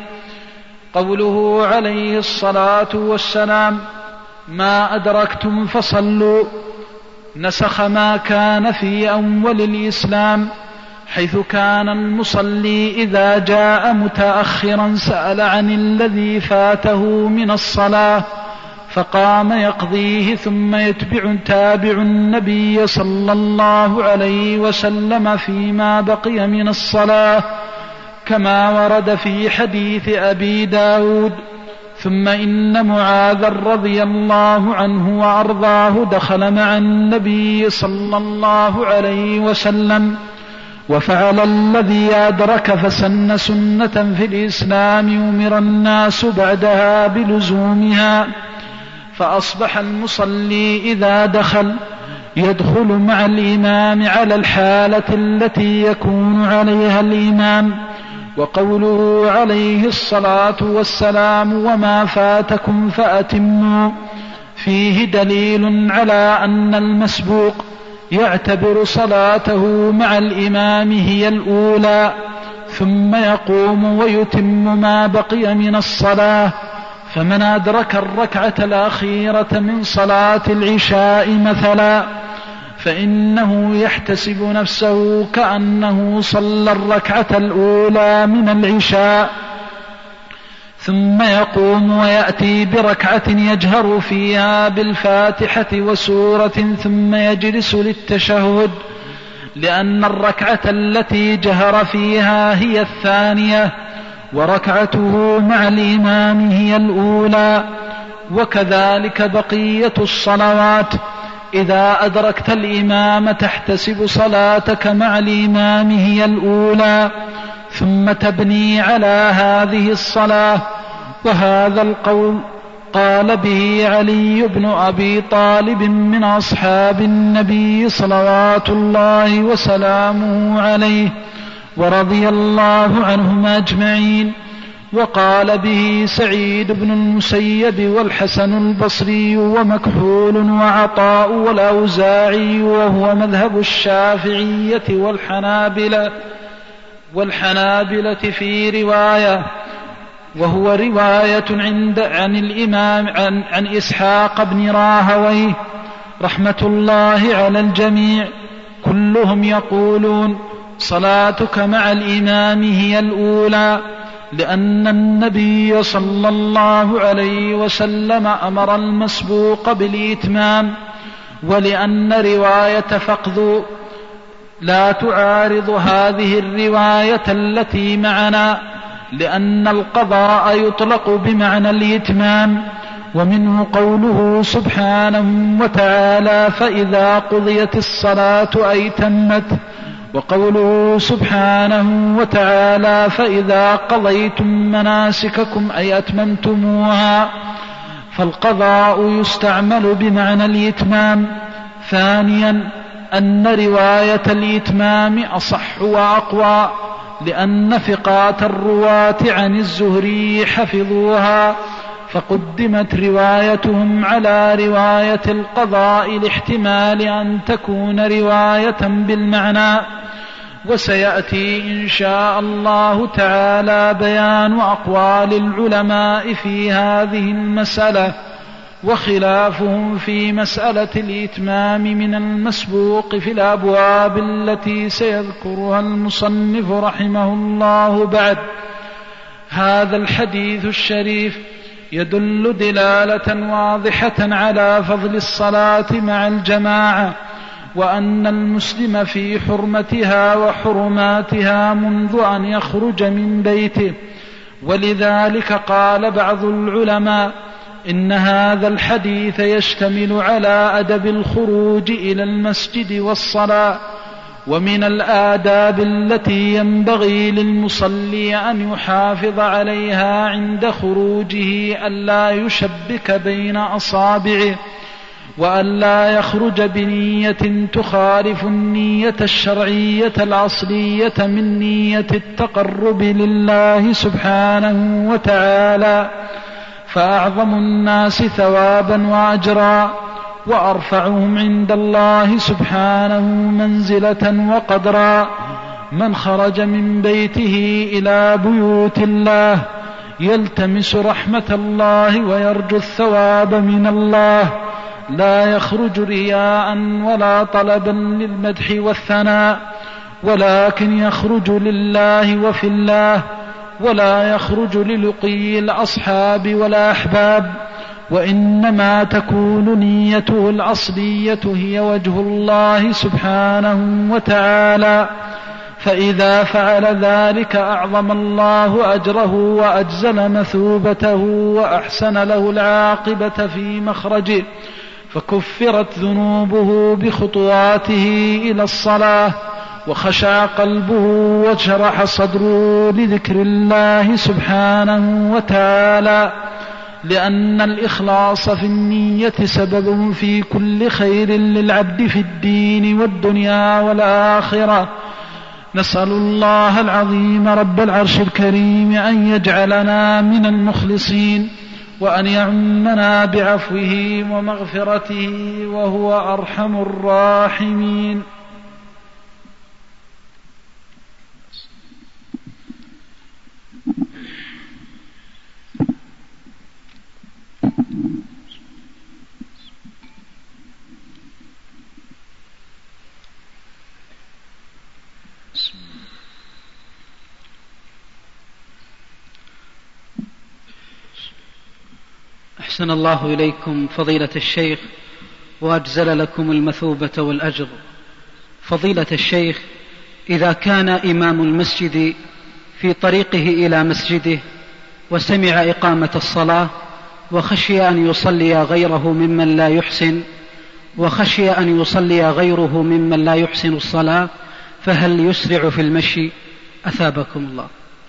Speaker 2: قوله عليه الصلاة والسلام: ما أدركتم فصلوا، نسخ ما كان في أول الإسلام، حيث كان المصلي إذا جاء متأخرا سأل عن الذي فاته من الصلاة فقام يقضيه ثم يتبع تابع النبي صلى الله عليه وسلم فيما بقي من الصلاة، كما ورد في حديث أبي داود. ثم إن معاذ رضي الله عنه وأرضاه دخل مع النبي صلى الله عليه وسلم وفعل الذي أدرك، فسن سنة في الإسلام يمر الناس بعدها بلزومها. فأصبح المصلي إذا دخل يدخل مع الإمام على الحالة التي يكون عليها الإمام. وقوله عليه الصلاة والسلام: وما فاتكم فأتموا، فيه دليل على أن المسبوق يعتبر صلاته مع الإمام هي الأولى، ثم يقوم ويتم ما بقي من الصلاة. فمن أدرك الركعة الأخيرة من صلاة العشاء مثلا فإنه يحتسب نفسه كأنه صلى الركعة الأولى من العشاء، ثم يقوم ويأتي بركعة يجهر فيها بالفاتحة وسورة ثم يجلس للتشهد، لأن الركعة التي جهر فيها هي الثانية، وركعته مع الإمام هي الأولى. وكذلك بقية الصلوات، إذا أدركت الإمام تحتسب صلاتك مع الإمام هي الأولى، ثم تبني على هذه الصلاة. وهذا القول قال به علي بن أبي طالب من أصحاب النبي صلوات الله وسلامه عليه ورضي الله عنهم أجمعين. وقال به سعيد بن المسيب والحسن البصري ومكحول وعطاء والأوزاعي، وهو مذهب الشافعية والحنابلة والحنابلة في رواية، وهو رواية عند عن الإمام عن, عن إسحاق بن راهويه رحمة الله على الجميع، كلهم يقولون صلاتك مع الإمام هي الأولى، لأن النبي صلى الله عليه وسلم أمر المسبوق بالإتمام، ولأن رواية فقد لا تعارض هذه الرواية التي معنا، لأن القضاء يطلق بمعنى الإتمام. ومنه قوله سبحانه وتعالى فإذا قضيت الصلاة أي تمت، وقوله سبحانه وتعالى فإذا قضيتم مناسككم أي أتممتموها، فالقضاء يستعمل بمعنى الإتمام. ثانيا أن رواية الإتمام أصح وأقوى، لأن ثقات الرواة عن الزهري حفظوها، فقدمت روايتهم على رواية القضاء لاحتمال أن تكون رواية بالمعنى. وسيأتي إن شاء الله تعالى بيان أقوال العلماء في هذه المسألة، وخلافهم في مسألة الإتمام من المسبوق في الأبواب التي سيذكرها المصنف رحمه الله بعد. هذا الحديث الشريف يدل دلالة واضحة على فضل الصلاة مع الجماعة، وأن المسلم في حرمتها وحرماتها منذ أن يخرج من بيته. ولذلك قال بعض العلماء إن هذا الحديث يشتمل على أدب الخروج إلى المسجد والصلاة، ومن الآداب التي ينبغي للمصلي أن يحافظ عليها عند خروجه ألا يشبك بين أصابعه، وألا يخرج بنية تخالف النية الشرعية الأصلية من نية التقرب لله سبحانه وتعالى، فأعظم الناس ثوابا وأجرا وأرفعهم عند الله سبحانه منزلة وقدرا من خرج من بيته إلى بيوت الله يلتمس رحمة الله ويرجو الثواب من الله، لا يخرج رياء ولا طلبا للمدح والثناء، ولكن يخرج لله وفي الله، ولا يخرج للقي الأصحاب والأحباب، وإنما تكون نيته الأصلية هي وجه الله سبحانه وتعالى. فإذا فعل ذلك أعظم الله أجره وأجزل مثوبته وأحسن له العاقبة في مخرجه، فكفرت ذنوبه بخطواته إلى الصلاة، وخشع قلبه وشرح صدره لذكر الله سبحانه وتعالى، لأن الإخلاص في النية سبب في كل خير للعبد في الدين والدنيا والآخرة. نسأل الله العظيم رب العرش الكريم أن يجعلنا من المخلصين، وأن يعمنا بعفوه ومغفرته وهو أرحم الراحمين.
Speaker 4: أحسن الله إليكم فضيلة الشيخ وأجزل لكم المثوبة والأجر. فضيلة الشيخ، إذا كان إمام المسجد في طريقه إلى مسجده وسمع إقامة الصلاة وخشي أن يصلي غيره ممن لا يحسن وخشي أن يصلي غيره ممن لا يحسن الصلاة، فهل يسرع في المشي؟ أثابكم الله.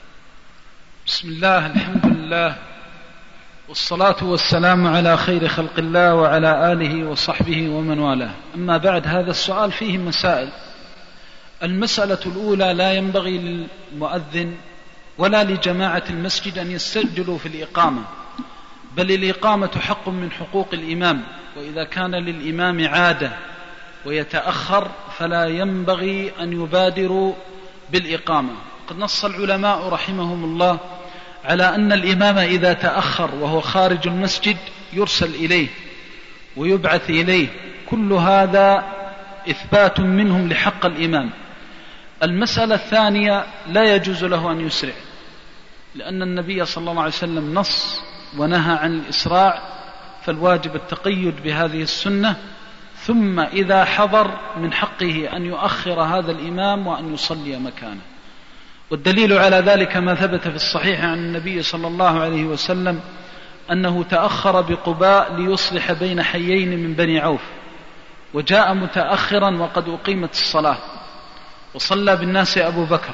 Speaker 2: بسم الله، الحمد لله، والصلاة والسلام على خير خلق الله وعلى آله وصحبه ومن والاه. أما بعد، هذا السؤال فيه مسائل. المسألة الأولى: لا ينبغي للمؤذن ولا لجماعة المسجد أن يستعجلوا في الإقامة، بل الإقامة حق من حقوق الإمام، وإذا كان للإمام عادة ويتأخر فلا ينبغي أن يبادروا بالإقامة. قد نص العلماء رحمهم الله على أن الإمام إذا تأخر وهو خارج المسجد يرسل إليه ويبعث إليه، كل هذا إثبات منهم لحق الإمام. المسألة الثانية: لا يجوز له أن يسرع، لأن النبي صلى الله عليه وسلم نص ونهى عن الإسراع، فالواجب التقيد بهذه السنة. ثم إذا حضر من حقه أن يؤخر هذا الإمام وأن يصلي مكانه. والدليل على ذلك ما ثبت في الصحيح عن النبي صلى الله عليه وسلم أنه تأخر بقباء ليصلح بين حيين من بني عوف، وجاء متأخرا وقد أقيمت الصلاة، وصلى بالناس أبو بكر،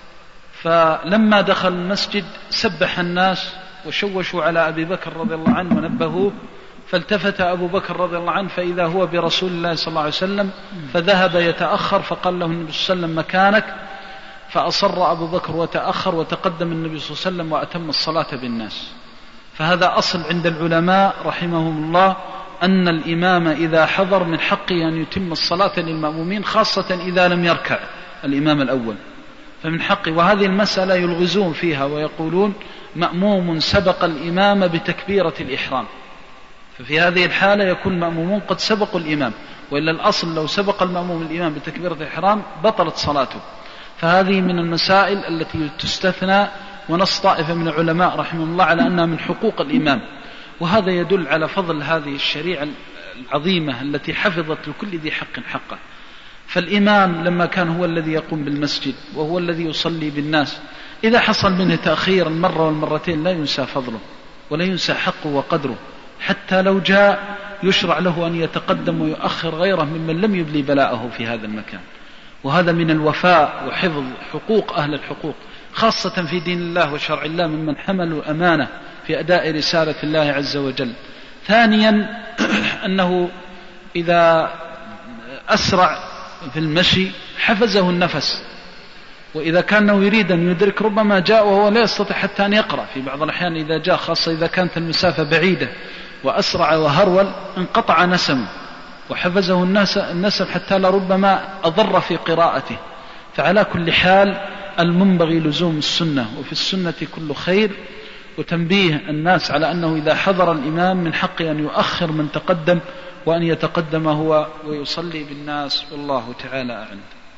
Speaker 2: فلما دخل المسجد سبح الناس وشوشوا على أبي بكر رضي الله عنه ونبهوه، فالتفت أبو بكر رضي الله عنه فإذا هو برسول الله صلى الله عليه وسلم، فذهب يتأخر، فقال له النبي صلى الله عليه وسلم: مكانك. فأصر أبو بكر وتأخر، وتقدم النبي صلى الله عليه وسلم وأتم الصلاة بالناس. فهذا أصل عند العلماء رحمهم الله، أن الإمام إذا حضر من حقه أن يتم الصلاة للمأمومين، خاصة إذا لم يركع الإمام الأول، فمن حقه. وهذه المسألة يلغزون فيها ويقولون: مأموم سبق الإمام بتكبيرة الإحرام، ففي هذه الحالة يكون مأمومون قد سبقوا الإمام، وإلا الأصل لو سبق المأموم الإمام بتكبيرة الإحرام بطلت صلاته. فهذه من المسائل التي تستثنى، ونص طائفة من العلماء رحمه الله على أنها من حقوق الإمام. وهذا يدل على فضل هذه الشريعة العظيمة التي حفظت لكل ذي حق حقه. فالإمام لما كان هو الذي يقوم بالمسجد وهو الذي يصلي بالناس، إذا حصل منه تأخير المرة والمرتين لا ينسى فضله ولا ينسى حقه وقدره، حتى لو جاء يشرع له أن يتقدم ويؤخر غيره ممن لم يبلي بلاءه في هذا المكان. وهذا من الوفاء وحفظ حقوق أهل الحقوق، خاصة في دين الله وشرع الله، ممن حملوا أمانة في أداء رسالة الله عز وجل. ثانيا: أنه إذا أسرع في المشي حفزه النفس، وإذا كان يريد أن يدرك ربما جاء وهو لا يستطيع حتى أن يقرأ في بعض الأحيان، إذا جاء خاصة إذا كانت المسافة بعيدة وأسرع وهرول انقطع نسمه، وحفزه النسم حتى لربما أضر في قراءته. فعلى كل حال المنبغي لزوم السنة، وفي السنة كل خير. وتنبيه الناس على أنه إذا حضر الإمام من حقه أن يؤخر من تقدم، وأن يتقدم هو ويصلي بالناس، والله تعالى أعلم.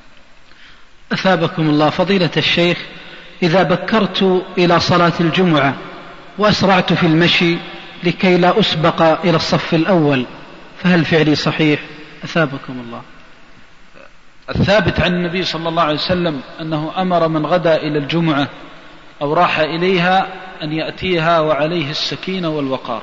Speaker 4: أثابكم الله. فضيلة الشيخ، إذا بكرت إلى صلاة الجمعة وأسرعت في المشي لكي لا أسبق إلى الصف الأول، فهل فعلي صحيح؟ أثابكم الله.
Speaker 2: الثابت عن النبي صلى الله عليه وسلم أنه أمر من غدا إلى الجمعة أو راح إليها أن يأتيها وعليه السكينة والوقار،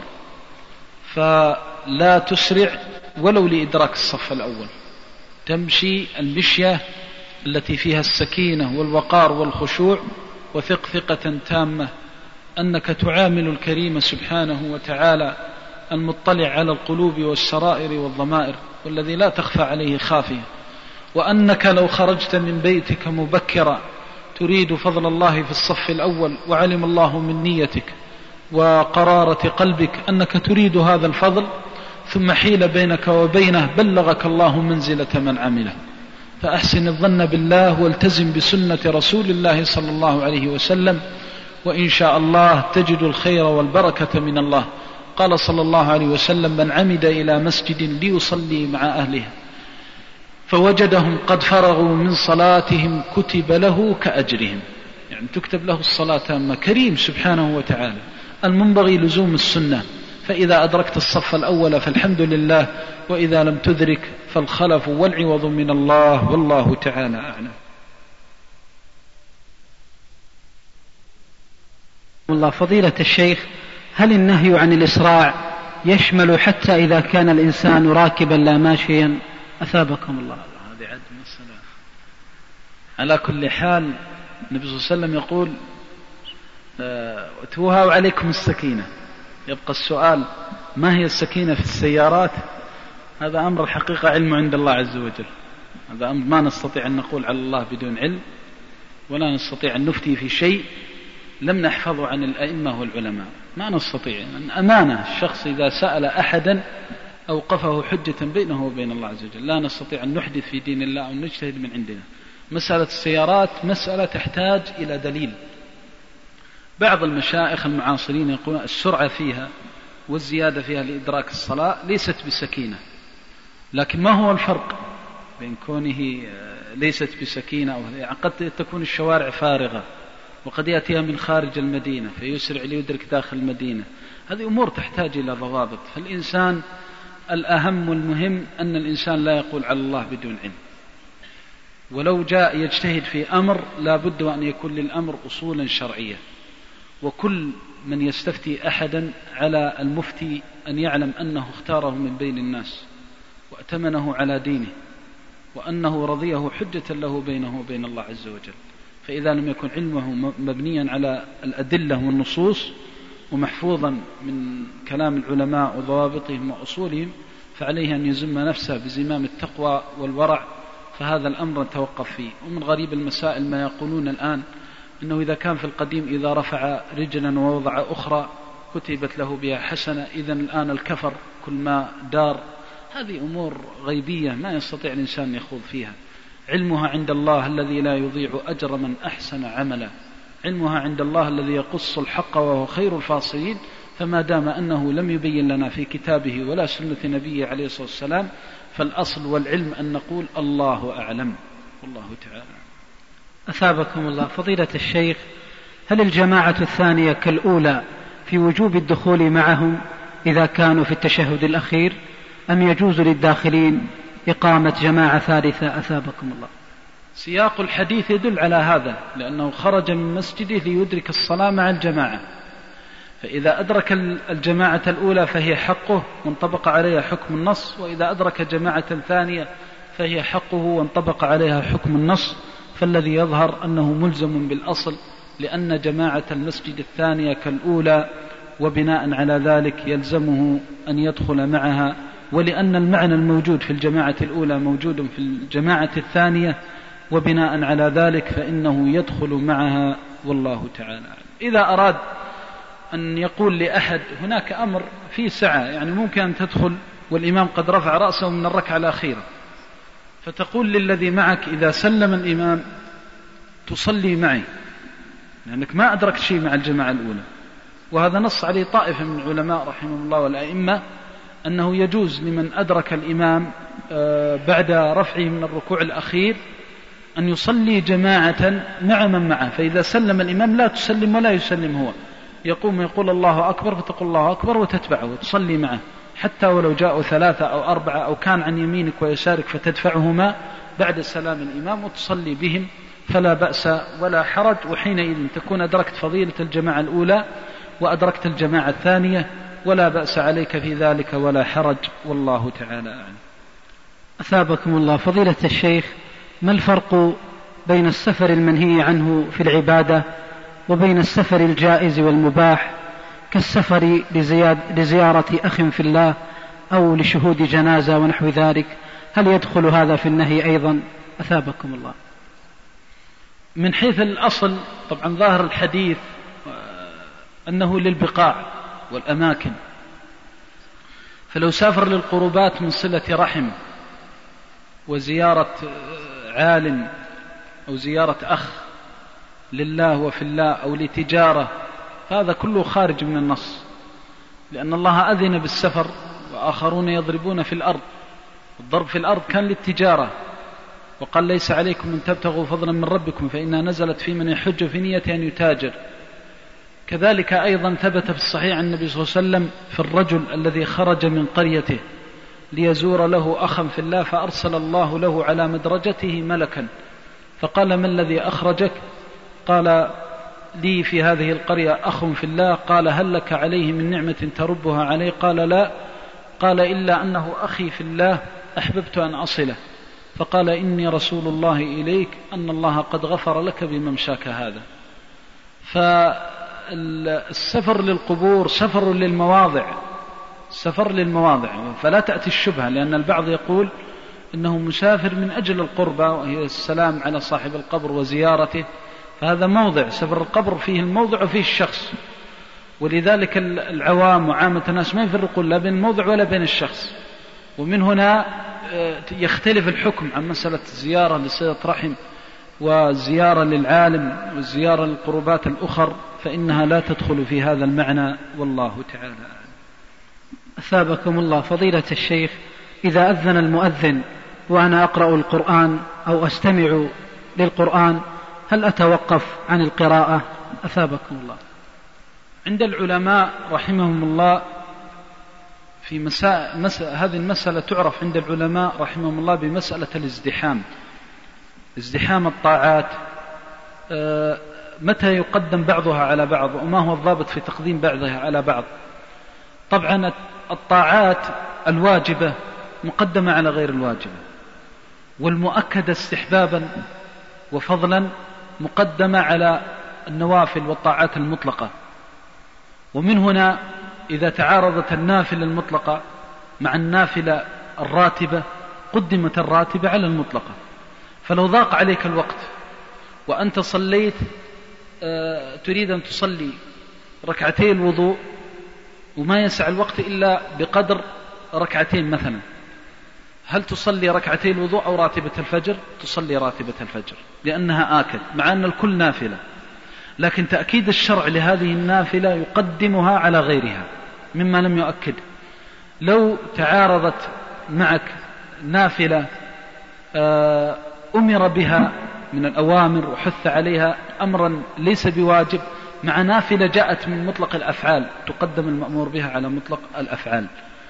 Speaker 2: فلا تسرع ولو لإدراك الصف الأول، تمشي المشية التي فيها السكينة والوقار والخشوع، وثق ثقة تامة أنك تعامل الكريم سبحانه وتعالى المطلع على القلوب والسرائر والضمائر، والذي لا تخفى عليه خافية، وأنك لو خرجت من بيتك مبكرا تريد فضل الله في الصف الأول، وعلم الله من نيتك وقرارة قلبك أنك تريد هذا الفضل، ثم حيل بينك وبينه، بلغك الله منزلة من عمله. فأحسن الظن بالله والتزم بسنة رسول الله صلى الله عليه وسلم، وإن شاء الله تجد الخير والبركة من الله. قال صلى الله عليه وسلم: من عمد إلى مسجد ليصلي مع أهله فوجدهم قد فرغوا من صلاتهم كتب له كأجرهم، يعني تكتب له الصلاة تامة. كريم سبحانه وتعالى. المنبغي لزوم السنة، فإذا أدركت الصف الأول فالحمد لله، وإذا لم تدرك فالخلف والعوض من الله، والله تعالى أعلم.
Speaker 4: الله فضيلة الشيخ، هل النهي عن الإسراع يشمل حتى إذا كان الإنسان راكبا لا ماشيا؟ أثابكم الله.
Speaker 2: هذه عد مسألة. على كل حال النبي صلى الله عليه وسلم يقول اتوها وعليكم السكينة. يبقى السؤال ما هي السكينة في السيارات؟ هذا أمر الحقيقة علم عند الله عز وجل، هذا أمر ما نستطيع أن نقول على الله بدون علم، ولا نستطيع أن نفتي في شيء لم نحفظه عن الأئمة والعلماء، ما نستطيع. من أمانة الشخص إذا سأل أحدا أوقفه حجة بينه وبين الله عز وجل، لا نستطيع أن نحدث في دين الله أو نجتهد من عندنا. مسألة السيارات مسألة تحتاج إلى دليل. بعض المشايخ المعاصرين يقولون السرعة فيها والزيادة فيها لإدراك الصلاة ليست بسكينة، لكن ما هو الفرق بين كونه ليست بسكينة أو قد تكون الشوارع فارغة وقد يأتيها من خارج المدينة فيسرع ليدرك داخل المدينة، هذه أمور تحتاج إلى ضوابط. فالإنسان الأهم والمهم أن الإنسان لا يقول على الله بدون علم، ولو جاء يجتهد في أمر لا بد أن يكون للأمر أصولا شرعية، وكل من يستفتي أحدا على المفتي أن يعلم أنه اختاره من بين الناس وأتمنه على دينه، وأنه رضيه حجة له بينه وبين الله عز وجل. فإذا لم يكن علمه مبنيا على الأدلة والنصوص ومحفوظا من كلام العلماء وضوابطهم وأصولهم، فعليه أن يزم نفسه بزمام التقوى والورع، فهذا الأمر نتوقف فيه. ومن غريب المسائل ما يقولون الآن أنه إذا كان في القديم إذا رفع رجلا ووضع أخرى كتبت له بها حسنة، إذن الآن الكفر كل ما دار. هذه أمور غيبية ما يستطيع الإنسان يخوض فيها. علمها عند الله الذي لا يضيع أجر من أحسن عملا، علمها عند الله الذي يقص الحق وهو خير الفاصلين. فما دام أنه لم يبين لنا في كتابه ولا سنة نبيه عليه الصلاة والسلام، فالأصل والعلم أن نقول الله أعلم، والله تعالى.
Speaker 4: أثابكم الله فضيلة الشيخ، هل الجماعة الثانية كالأولى في وجوب الدخول معهم إذا كانوا في التشهد الأخير، أم يجوز للداخلين إقامة جماعة ثالثة؟ أثابكم الله.
Speaker 2: سياق الحديث يدل على هذا، لأنه خرج من مسجده ليدرك الصلاة مع الجماعة، فإذا أدرك الجماعة الأولى فهي حقه وانطبق عليها حكم النص، وإذا أدرك جماعة ثانية فهي حقه وانطبق عليها حكم النص. فالذي يظهر أنه ملزم بالأصل، لأن جماعة المسجد الثانية كالأولى، وبناء على ذلك يلزمه أن يدخل معها، ولأن المعنى الموجود في الجماعة الأولى موجود في الجماعة الثانية، وبناء على ذلك فإنه يدخل معها، والله تعالى. إذا أراد أن يقول لأحد هناك أمر فيه سعة، يعني ممكن أن تدخل والإمام قد رفع رأسه من الركعة الأخيرة، فتقول للذي معك إذا سلم الإمام تصلي معي، لأنك ما أدركت شيء مع الجماعة الأولى. وهذا نص عليه طائفة من العلماء رحمه الله والأئمة، أنه يجوز لمن أدرك الإمام بعد رفعه من الركوع الأخير أن يصلي جماعة مع من معه، فإذا سلم الإمام لا تسلم ولا يسلم هو، يقوم يقول الله أكبر فتقول الله أكبر وتتبعه وتصلي معه، حتى ولو جاءوا ثلاثة أو أربعة أو كان عن يمينك ويسارك فتدفعهما بعد سلام الإمام وتصلي بهم، فلا بأس ولا حرج. وحينئذ تكون أدركت فضيلة الجماعة الأولى وأدركت الجماعة الثانية، ولا بأس عليك في ذلك ولا حرج، والله تعالى أعلم.
Speaker 4: أثابكم الله فضيلة الشيخ، ما الفرق بين السفر المنهي عنه في العبادة وبين السفر الجائز والمباح، كالسفر لزيارة أخ في الله أو لشهود جنازة ونحو ذلك؟ هل يدخل هذا في النهي أيضا؟ أثابكم الله.
Speaker 2: من حيث الأصل طبعا ظاهر الحديث أنه للبقاع والأماكن، فلو سافر للقربات من صلة رحم وزيارة عالم أو زيارة أخ لله وفي الله أو لتجارة، هذا كله خارج من النص، لأن الله أذن بالسفر وآخرون يضربون في الأرض، الضرب في الأرض كان للتجارة، وقال ليس عليكم أن تبتغوا فضلا من ربكم فإنها نزلت في من يحج في نية أن يتاجر. كذلك أيضا ثبت في الصحيح عن النبي صلى الله عليه وسلم في الرجل الذي خرج من قريته ليزور له أخا في الله، فأرسل الله له على مدرجته ملكا فقال: ما الذي أخرجك؟ قال: لي في هذه القرية أخ في الله. قال: هل لك عليه من نعمة تربها عليه؟ قال: لا. قال: إلا أنه أخي في الله أحببت أن أصله. فقال: إني رسول الله إليك أن الله قد غفر لك بممشاك هذا. فالسفر للقبور سفر للمواضع، سفر للمواضع، فلا تأتي الشبهة، لأن البعض يقول إنه مسافر من أجل القربة وهي السلام على صاحب القبر وزيارته، فهذا موضع، سفر القبر فيه الموضع وفيه الشخص، ولذلك العوام وعامة الناس ما يفرقون لا بين الموضع ولا بين الشخص. ومن هنا يختلف الحكم عن مسألة الزيارة لصلة رحم والزيارة للعالم والزيارة للقربات الأخر، فإنها لا تدخل في هذا المعنى، والله تعالى أعلم.
Speaker 4: أثابكم الله فضيلة الشيخ، إذا أذن المؤذن وأنا أقرأ القرآن أو أستمع للقرآن هل أتوقف عن القراءة؟ أثابكم الله.
Speaker 2: عند العلماء رحمهم الله في مساء مساء هذه المسألة تعرف عند العلماء رحمهم الله بمسألة الازدحام، ازدحام الطاعات، أه متى يقدم بعضها على بعض وما هو الضابط في تقديم بعضها على بعض. طبعا الطاعات الواجبة مقدمة على غير الواجبة، والمؤكدة استحبابا وفضلا مقدمة على النوافل والطاعات المطلقة. ومن هنا إذا تعارضت النافلة المطلقة مع النافلة الراتبة قدمت الراتبة على المطلقة. فلو ضاق عليك الوقت وأنت صليت آه تريد أن تصلي ركعتي الوضوء وما يسع الوقت إلا بقدر ركعتين مثلا، هل تصلي ركعتي الوضوء أو راتبة الفجر؟ تصلي راتبة الفجر لأنها آكد، مع أن الكل نافلة، لكن تأكيد الشرع لهذه النافلة يقدمها على غيرها مما لم يؤكد. لو تعارضت معك نافلة أمر بها من الأوامر وحث عليها أمرا ليس بواجب مع نافلة جاءت من مطلق الأفعال، تقدم المأمور بها على مطلق الأفعال.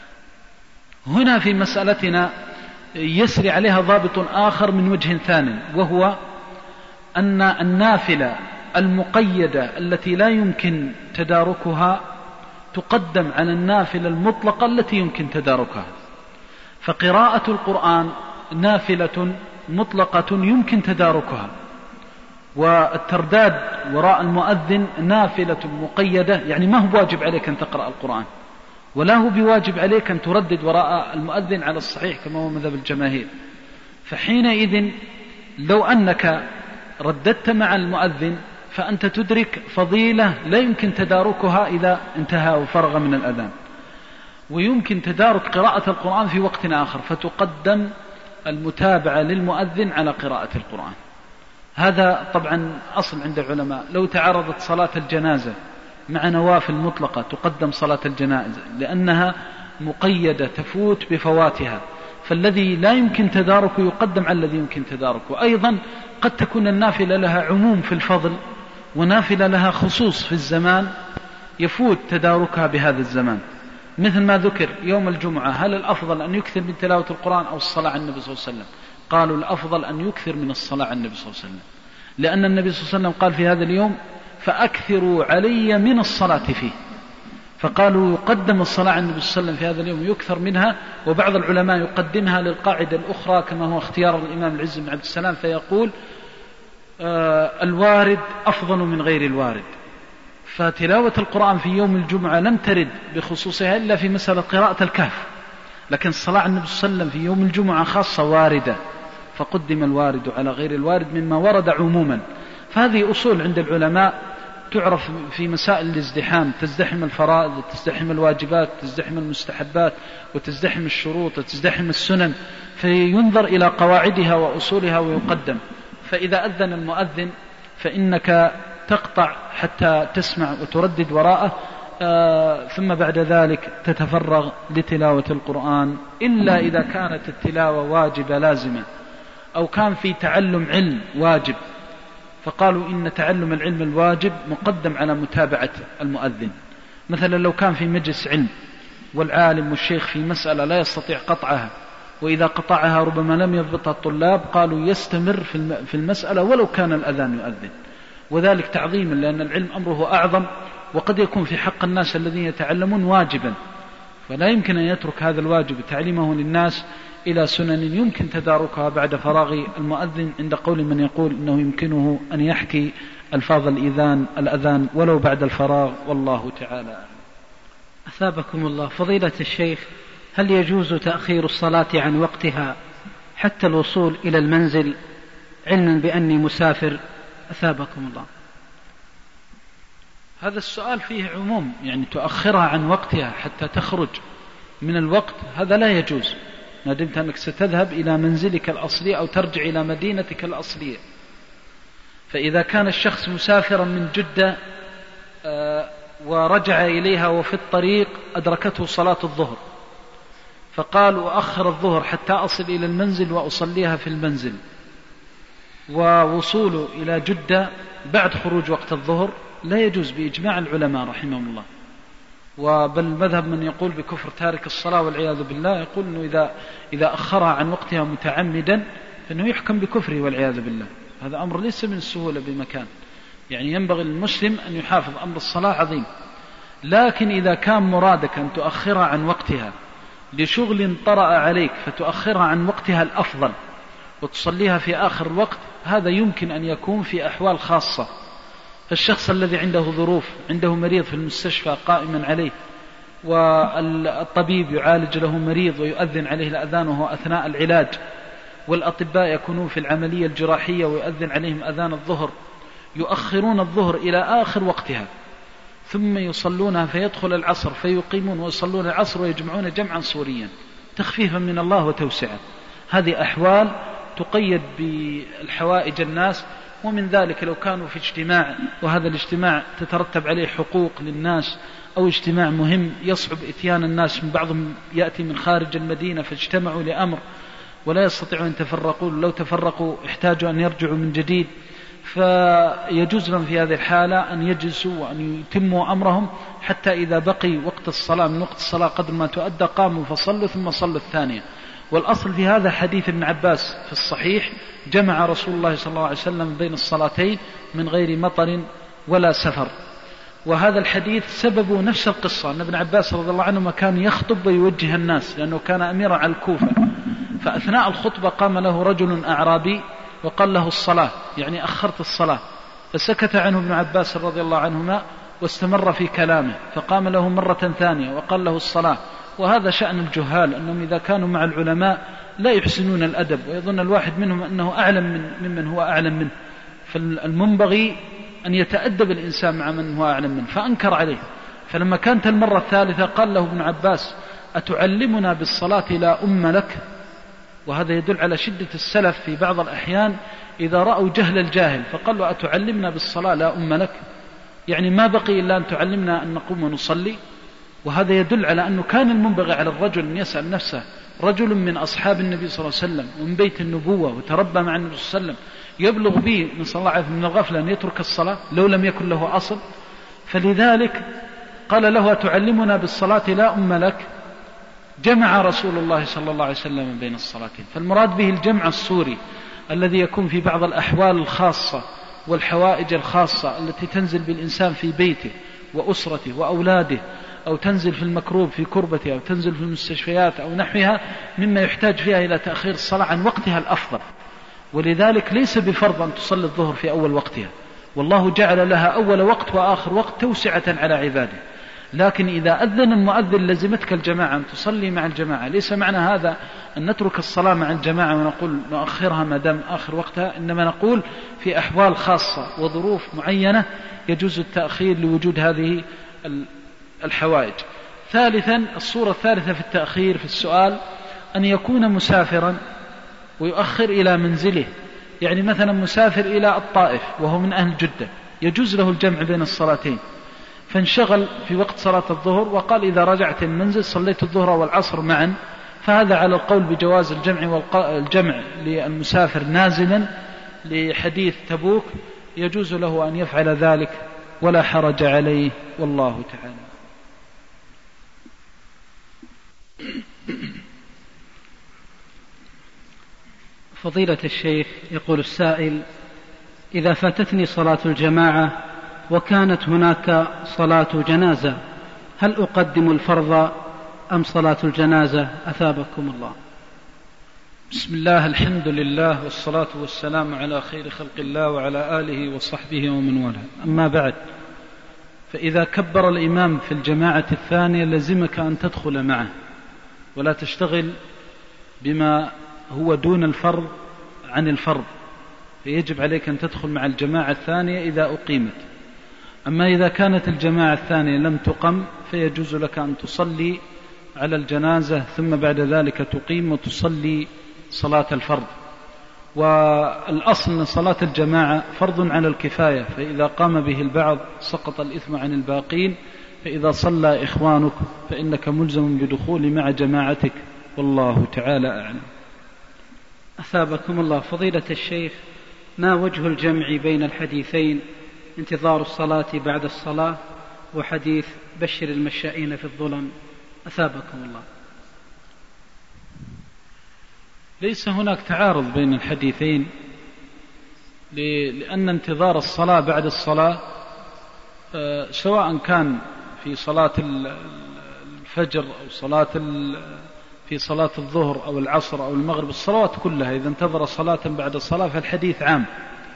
Speaker 2: هنا في مسألتنا يسري عليها ضابط آخر من وجه ثاني، وهو أن النافلة المقيدة التي لا يمكن تداركها تقدم على النافلة المطلقة التي يمكن تداركها. فقراءة القرآن نافلة مطلقة يمكن تداركها، والترداد وراء المؤذن نافلة مقيدة، يعني ما هو واجب عليك أن تقرأ القرآن ولا هو بواجب عليك أن تردد وراء المؤذن على الصحيح كما هو مذهب الجماهير. فحينئذ لو أنك رددت مع المؤذن فأنت تدرك فضيلة لا يمكن تداركها إذا انتهى وفرغ من الأذان، ويمكن تدارك قراءة القرآن في وقت آخر، فتقدم المتابعة للمؤذن على قراءة القرآن. هذا طبعا أصل عند العلماء. لو تعارضت صلاة الجنازة مع نوافل مطلقة تقدم صلاة الجنازة لأنها مقيدة تفوت بفواتها، فالذي لا يمكن تداركه يقدم على الذي يمكن تداركه. وأيضا قد تكون النافلة لها عموم في الفضل ونافلة لها خصوص في الزمان يفوت تداركها بهذا الزمان، مثل ما ذكر يوم الجمعة. هل الأفضل أن يكثر من تلاوة القرآن أو الصلاة على النبي صلى الله عليه وسلم؟ قالوا الأفضل أن يكثر من الصلاة على النبي صلى الله عليه وسلم، لأن النبي صلى الله عليه وسلم قال في هذا اليوم فأكثروا علي من الصلاة فيه، فقالوا يقدم الصلاة على النبي صلى الله عليه وسلم في هذا اليوم يكثر منها. وبعض العلماء يقدمها للقاعدة الأخرى كما هو اختيار الإمام العز بن عبد السلام، فيقول آه الوارد أفضل من غير الوارد. فتلاوة القرآن في يوم الجمعة لم ترد بخصوصها إلا في مسألة قراءة الكهف، لكن الصلاة على النبي صلى الله عليه وسلم في يوم الجمعة خاصة واردة، فقدم الوارد على غير الوارد مما ورد عموما. فهذه أصول عند العلماء تعرف في مسائل الازدحام، تزدحم الفرائض وتزدحم الواجبات، تزدحم المستحبات وتزدحم الشروط وتزدحم السنن، فينظر إلى قواعدها وأصولها ويقدم. فإذا أذن المؤذن فإنك تقطع حتى تسمع وتردد وراءه، آه ثم بعد ذلك تتفرغ لتلاوة القرآن، إلا إذا كانت التلاوة واجبة لازمة أو كان في تعلم علم واجب، فقالوا إن تعلم العلم الواجب مقدم على متابعة المؤذن. مثلا لو كان في مجلس علم والعالم والشيخ في مسألة لا يستطيع قطعها، وإذا قطعها ربما لم يضبطها الطلاب، قالوا يستمر في المسألة ولو كان الأذان يؤذن، وذلك تعظيما لأن العلم أمره أعظم، وقد يكون في حق الناس الذين يتعلمون واجبا، فلا يمكن أن يترك هذا الواجب تعليمه للناس إلى سنن يمكن تداركها بعد فراغ المؤذن، عند قول من يقول إنه يمكنه أن يحكي ألفاظ الإذان الأذان ولو بعد الفراغ، والله تعالى.
Speaker 4: أثابكم الله. فضيلة الشيخ، هل يجوز تأخير الصلاة عن وقتها حتى الوصول إلى المنزل، علما بأني مسافر؟ أثابكم الله.
Speaker 2: هذا السؤال فيه عموم، يعني تؤخرها عن وقتها حتى تخرج من الوقت، هذا لا يجوز ما دمت أنك ستذهب إلى منزلك الأصلي أو ترجع إلى مدينتك الأصلية. فإذا كان الشخص مسافرا من جدة ورجع إليها وفي الطريق أدركته صلاة الظهر، فقال أؤخر الظهر حتى أصل إلى المنزل وأصليها في المنزل، ووصوله إلى جدة بعد خروج وقت الظهر، لا يجوز بإجماع العلماء رحمهم الله. وبل مذهب من يقول بكفر تارك الصلاة والعياذ بالله، يقول أنه إذا, إذا أخرها عن وقتها متعمدا فإنه يحكم بكفره والعياذ بالله. هذا أمر ليس من السهولة بمكان، يعني ينبغي للمسلم أن يحافظ. أمر الصلاة عظيم، لكن إذا كان مرادك أن تؤخرها عن وقتها لشغل طرأ عليك فتؤخرها عن وقتها الأفضل وتصليها في آخر الوقت، هذا يمكن أن يكون في أحوال خاصة. فالشخص الذي عنده ظروف، عنده مريض في المستشفى قائما عليه، والطبيب يعالج له مريض ويؤذن عليه الأذان وهو أثناء العلاج، والأطباء يكونون في العملية الجراحية ويؤذن عليهم أذان الظهر، يؤخرون الظهر إلى آخر وقتها ثم يصلونها فيدخل العصر فيقيمون ويصلون العصر ويجمعون جمعا صوريا تخفيفا من الله وتوسعا. هذه أحوال تقيد بالحوائج الناس. ومن ذلك لو كانوا في اجتماع وهذا الاجتماع تترتب عليه حقوق للناس، أو اجتماع مهم يصعب إتيان الناس، من بعضهم يأتي من خارج المدينة فاجتمعوا لأمر ولا يستطيعون أن يتفرقوا، لو تفرقوا احتاجوا أن يرجعوا من جديد، فيجوز لهم في هذه الحالة أن يجلسوا وأن يتموا أمرهم حتى إذا بقي وقت الصلاة من وقت الصلاة قدر ما تؤدى قاموا فصلوا ثم صلوا الثانية. والأصل في هذا حديث ابن عباس في الصحيح: جمع رسول الله صلى الله عليه وسلم بين الصلاتين من غير مطر ولا سفر. وهذا الحديث سببه نفس القصة، أن ابن عباس رضي الله عنه كان يخطب ويوجه الناس لأنه كان أميرا على الكوفة، فأثناء الخطبة قام له رجل أعرابي وقال له الصلاة، يعني أخرت الصلاة، فسكت عنه ابن عباس رضي الله عنهما واستمر في كلامه، فقام له مرة ثانية وقال له الصلاة. وهذا شأن الجهال، أنهم إذا كانوا مع العلماء لا يحسنون الأدب، ويظن الواحد منهم أنه أعلم من ممن هو أعلم منه، فالمنبغي أن يتأدب الإنسان مع من هو أعلم منه، فأنكر عليه. فلما كانت المرة الثالثة قال له ابن عباس: أتعلمنا بالصلاة لا أم لك؟ وهذا يدل على شدة السلف في بعض الأحيان إذا رأوا جهل الجاهل فقال له: أتعلمنا بالصلاة لا أم لك؟ يعني ما بقي إلا أن تعلمنا أن نقوم ونصلي. وهذا يدل على أنه كان المنبغي على الرجل أن يسأل نفسه، رجل من أصحاب النبي صلى الله عليه وسلم ومن بيت النبوة وتربى مع النبي صلى الله عليه وسلم، يبلغ به من صلى الله عليه وسلم من الغفلة أن يترك الصلاة لو لم يكن له أصل. فلذلك قال له: أتعلمنا بالصلاة لا أم لك؟ جمع رسول الله صلى الله عليه وسلم بين الصلاتين. فالمراد به الجمع الصوري الذي يكون في بعض الأحوال الخاصة والحوائج الخاصة التي تنزل بالإنسان في بيته وأسرته وأولاده، أو تنزل في المكروب في كربته، أو تنزل في المستشفيات أو نحوها، مما يحتاج فيها إلى تأخير الصلاة عن وقتها الأفضل. ولذلك ليس بفرض أن تصلي الظهر في أول وقتها، والله جعل لها أول وقت وآخر وقت توسعة على عباده. لكن إذا أذن المؤذن لزمتك الجماعة أن تصلي مع الجماعة. ليس معنى هذا أن نترك الصلاة مع الجماعة ونقول نؤخرها ما دام آخر وقتها، إنما نقول في أحوال خاصة وظروف معينة يجوز التأخير لوجود هذه الحوائج. ثالثا، الصورة الثالثة في التأخير في السؤال أن يكون مسافرا ويؤخر إلى منزله، يعني مثلا مسافر إلى الطائف وهو من أهل جدة، يجوز له الجمع بين الصلاتين، فانشغل في وقت صلاة الظهر وقال: إذا رجعت المنزل صليت الظهر والعصر معا. فهذا على القول بجواز الجمع والجمع للمسافر نازلا لحديث تبوك يجوز له أن يفعل ذلك ولا حرج عليه، والله تعالى.
Speaker 4: فضيلة الشيخ، يقول السائل: إذا فاتتني صلاة الجماعة وكانت هناك صلاة جنازة، هل أقدم الفرض أم صلاة الجنازة؟ أثابكم الله.
Speaker 2: بسم الله، الحمد لله، والصلاة والسلام على خير خلق الله وعلى آله وصحبه ومن والاه. أما بعد، فإذا كبر الإمام في الجماعة الثانية لزمك أن تدخل معه ولا تشتغل بما هو دون الفرض عن الفرض، فيجب عليك أن تدخل مع الجماعة الثانية إذا أقيمت. أما إذا كانت الجماعة الثانية لم تقم فيجوز لك أن تصلي على الجنازة ثم بعد ذلك تقيم وتصلي صلاة الفرض. والأصل أن صلاة الجماعة فرض على الكفاية، فإذا قام به البعض سقط الإثم عن الباقين، فإذا صلى إخوانك فإنك ملزم بدخول مع جماعتك، والله تعالى أعلم.
Speaker 4: أثابكم الله. فضيلة الشيخ، ما وجه الجمع بين الحديثين انتظار الصلاة بعد الصلاة وحديث بشر المشائين في الظلم؟ أثابكم الله.
Speaker 2: ليس هناك تعارض بين الحديثين، لأن انتظار الصلاة بعد الصلاة سواء كان في صلاة الفجر أو صلاة في صلاة الظهر أو العصر أو المغرب، الصلوات كلها إذا انتظر صلاة بعد الصلاة فالحديث عام.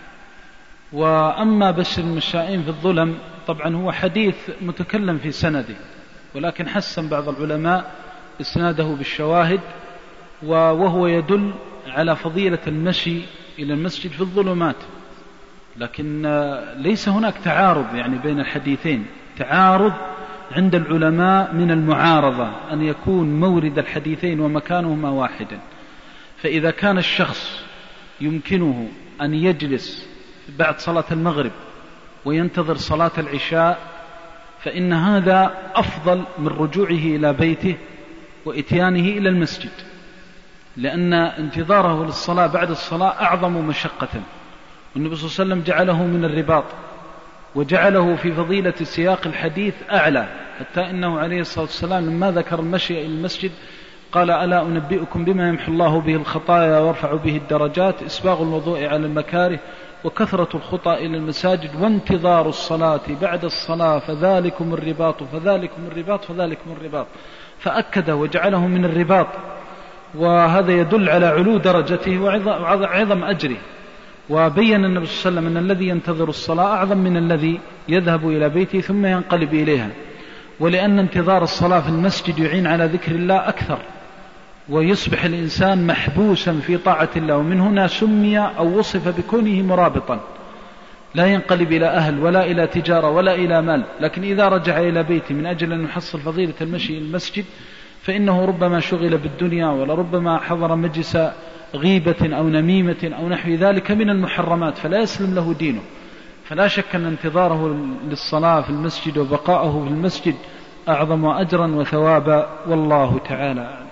Speaker 2: وأما بشر المشائين في الظلم طبعا هو حديث متكلم في سنده، ولكن حسن بعض العلماء إسناده بالشواهد، وهو يدل على فضيلة المشي إلى المسجد في الظلمات. لكن ليس هناك تعارض يعني بين الحديثين، تعارض عند العلماء من المعارضة أن يكون مورد الحديثين ومكانهما واحدا. فإذا كان الشخص يمكنه أن يجلس بعد صلاة المغرب وينتظر صلاة العشاء فإن هذا أفضل من رجوعه إلى بيته وإتيانه إلى المسجد، لأن انتظاره للصلاة بعد الصلاة أعظم مشقة، والنبي صلى الله عليه وسلم جعله من الرباط وجعله في فضيلة سياق الحديث أعلى، حتى إنه عليه الصلاة والسلام لما ذكر المشي إلى المسجد قال: ألا أنبئكم بما يمحو الله به الخطايا ويرفع به الدرجات؟ إسباغ الوضوء على المكاره وكثرة الخطى إلى المساجد وانتظار الصلاة بعد الصلاة، فذلكم الرباط فذلكم الرباط فذلكم الرباط، فأكد وجعله من الرباط. وهذا يدل على علو درجته وعظم أجره. وبين النبي صلى الله عليه وسلم أن الذي ينتظر الصلاة أعظم من الذي يذهب إلى بيته ثم ينقلب إليها، ولأن انتظار الصلاة في المسجد يعين على ذكر الله أكثر، ويصبح الإنسان محبوسا في طاعة الله، ومن هنا سمي أو وصف بكونه مرابطا، لا ينقلب إلى أهل ولا إلى تجارة ولا إلى مال. لكن إذا رجع إلى بيته من أجل أن يحصل فضيلة المشي إلى المسجد فإنه ربما شغل بالدنيا، ولربما حضر مجلس غيبة أو نميمة أو نحو ذلك من المحرمات، فلا يسلم له دينه. فلا شك أن انتظاره للصلاة في المسجد وبقاءه في المسجد أعظم أجرا وثوابا، والله تعالى أعلم.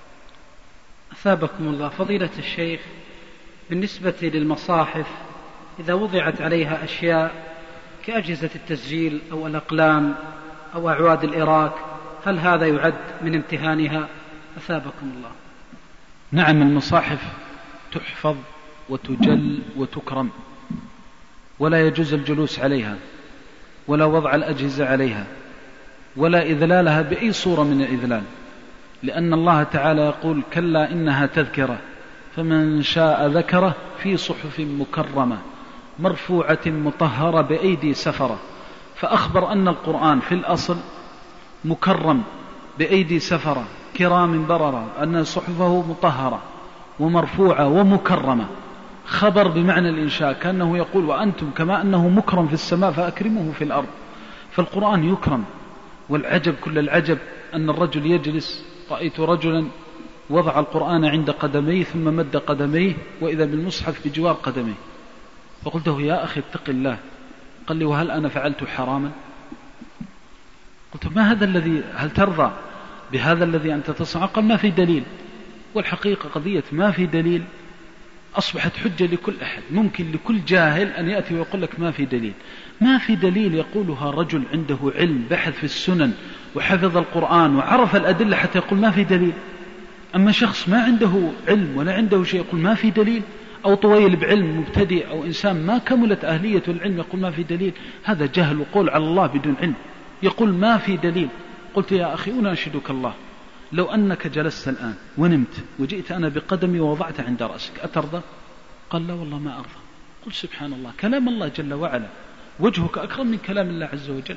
Speaker 4: أثابكم الله. فضيلة الشيخ، بالنسبة للمصاحف إذا وضعت عليها أشياء كأجهزة التسجيل أو الأقلام أو أعواد الإراك، هل هذا يعد من امتهانها؟ أثابكم الله.
Speaker 2: نعم، المصاحف تحفظ وتجل وتكرم، ولا يجوز الجلوس عليها ولا وضع الأجهزة عليها ولا إذلالها بأي صورة من الإذلال، لأن الله تعالى يقول: كلا إنها تذكرة فمن شاء ذكره في صحف مكرمة مرفوعة مطهرة بأيدي سفرة. فأخبر أن القرآن في الأصل مكرم بأيدي سفرة كرام بررة، أن صحفه مطهرة ومرفوعة ومكرمة، خبر بمعنى الإنشاء، كأنه يقول: وأنتم كما أنه مكرم في السماء فأكرمه في الأرض. فالقرآن يكرم. والعجب كل العجب أن الرجل يجلس، رأيت رجلا وضع القرآن عند قدميه ثم مد قدميه وإذا بالمصحف بجوار قدميه، فقلت له: يا أخي اتق الله. قال لي: وهل أنا فعلت حراما؟ قلت: ما هذا الذي هل ترضى بهذا الذي أنت تصنع؟ قال: ما في دليل. والحقيقة قضية ما في دليل أصبحت حجة لكل أحد. ممكن لكل جاهل أن يأتي ويقول لك ما في دليل. ما في دليل يقولها رجل عنده علم بحث في السنن وحفظ القرآن وعرف الأدلة حتى يقول ما في دليل. أما شخص ما عنده علم ولا عنده شيء يقول ما في دليل، أو طويل بعلم مبتدئ، أو إنسان ما كملت أهلية العلم يقول ما في دليل، هذا جهل وقول على الله بدون علم. يقول ما في دليل. قلت يا أخي أناشدك الله، لو أنك جلست الآن ونمت وجئت أنا بقدمي ووضعت عند رأسك أترضى؟ قال لا والله ما أرضى. قل سبحان الله، كلام الله جل وعلا وجهك أكرم من كلام الله عز وجل.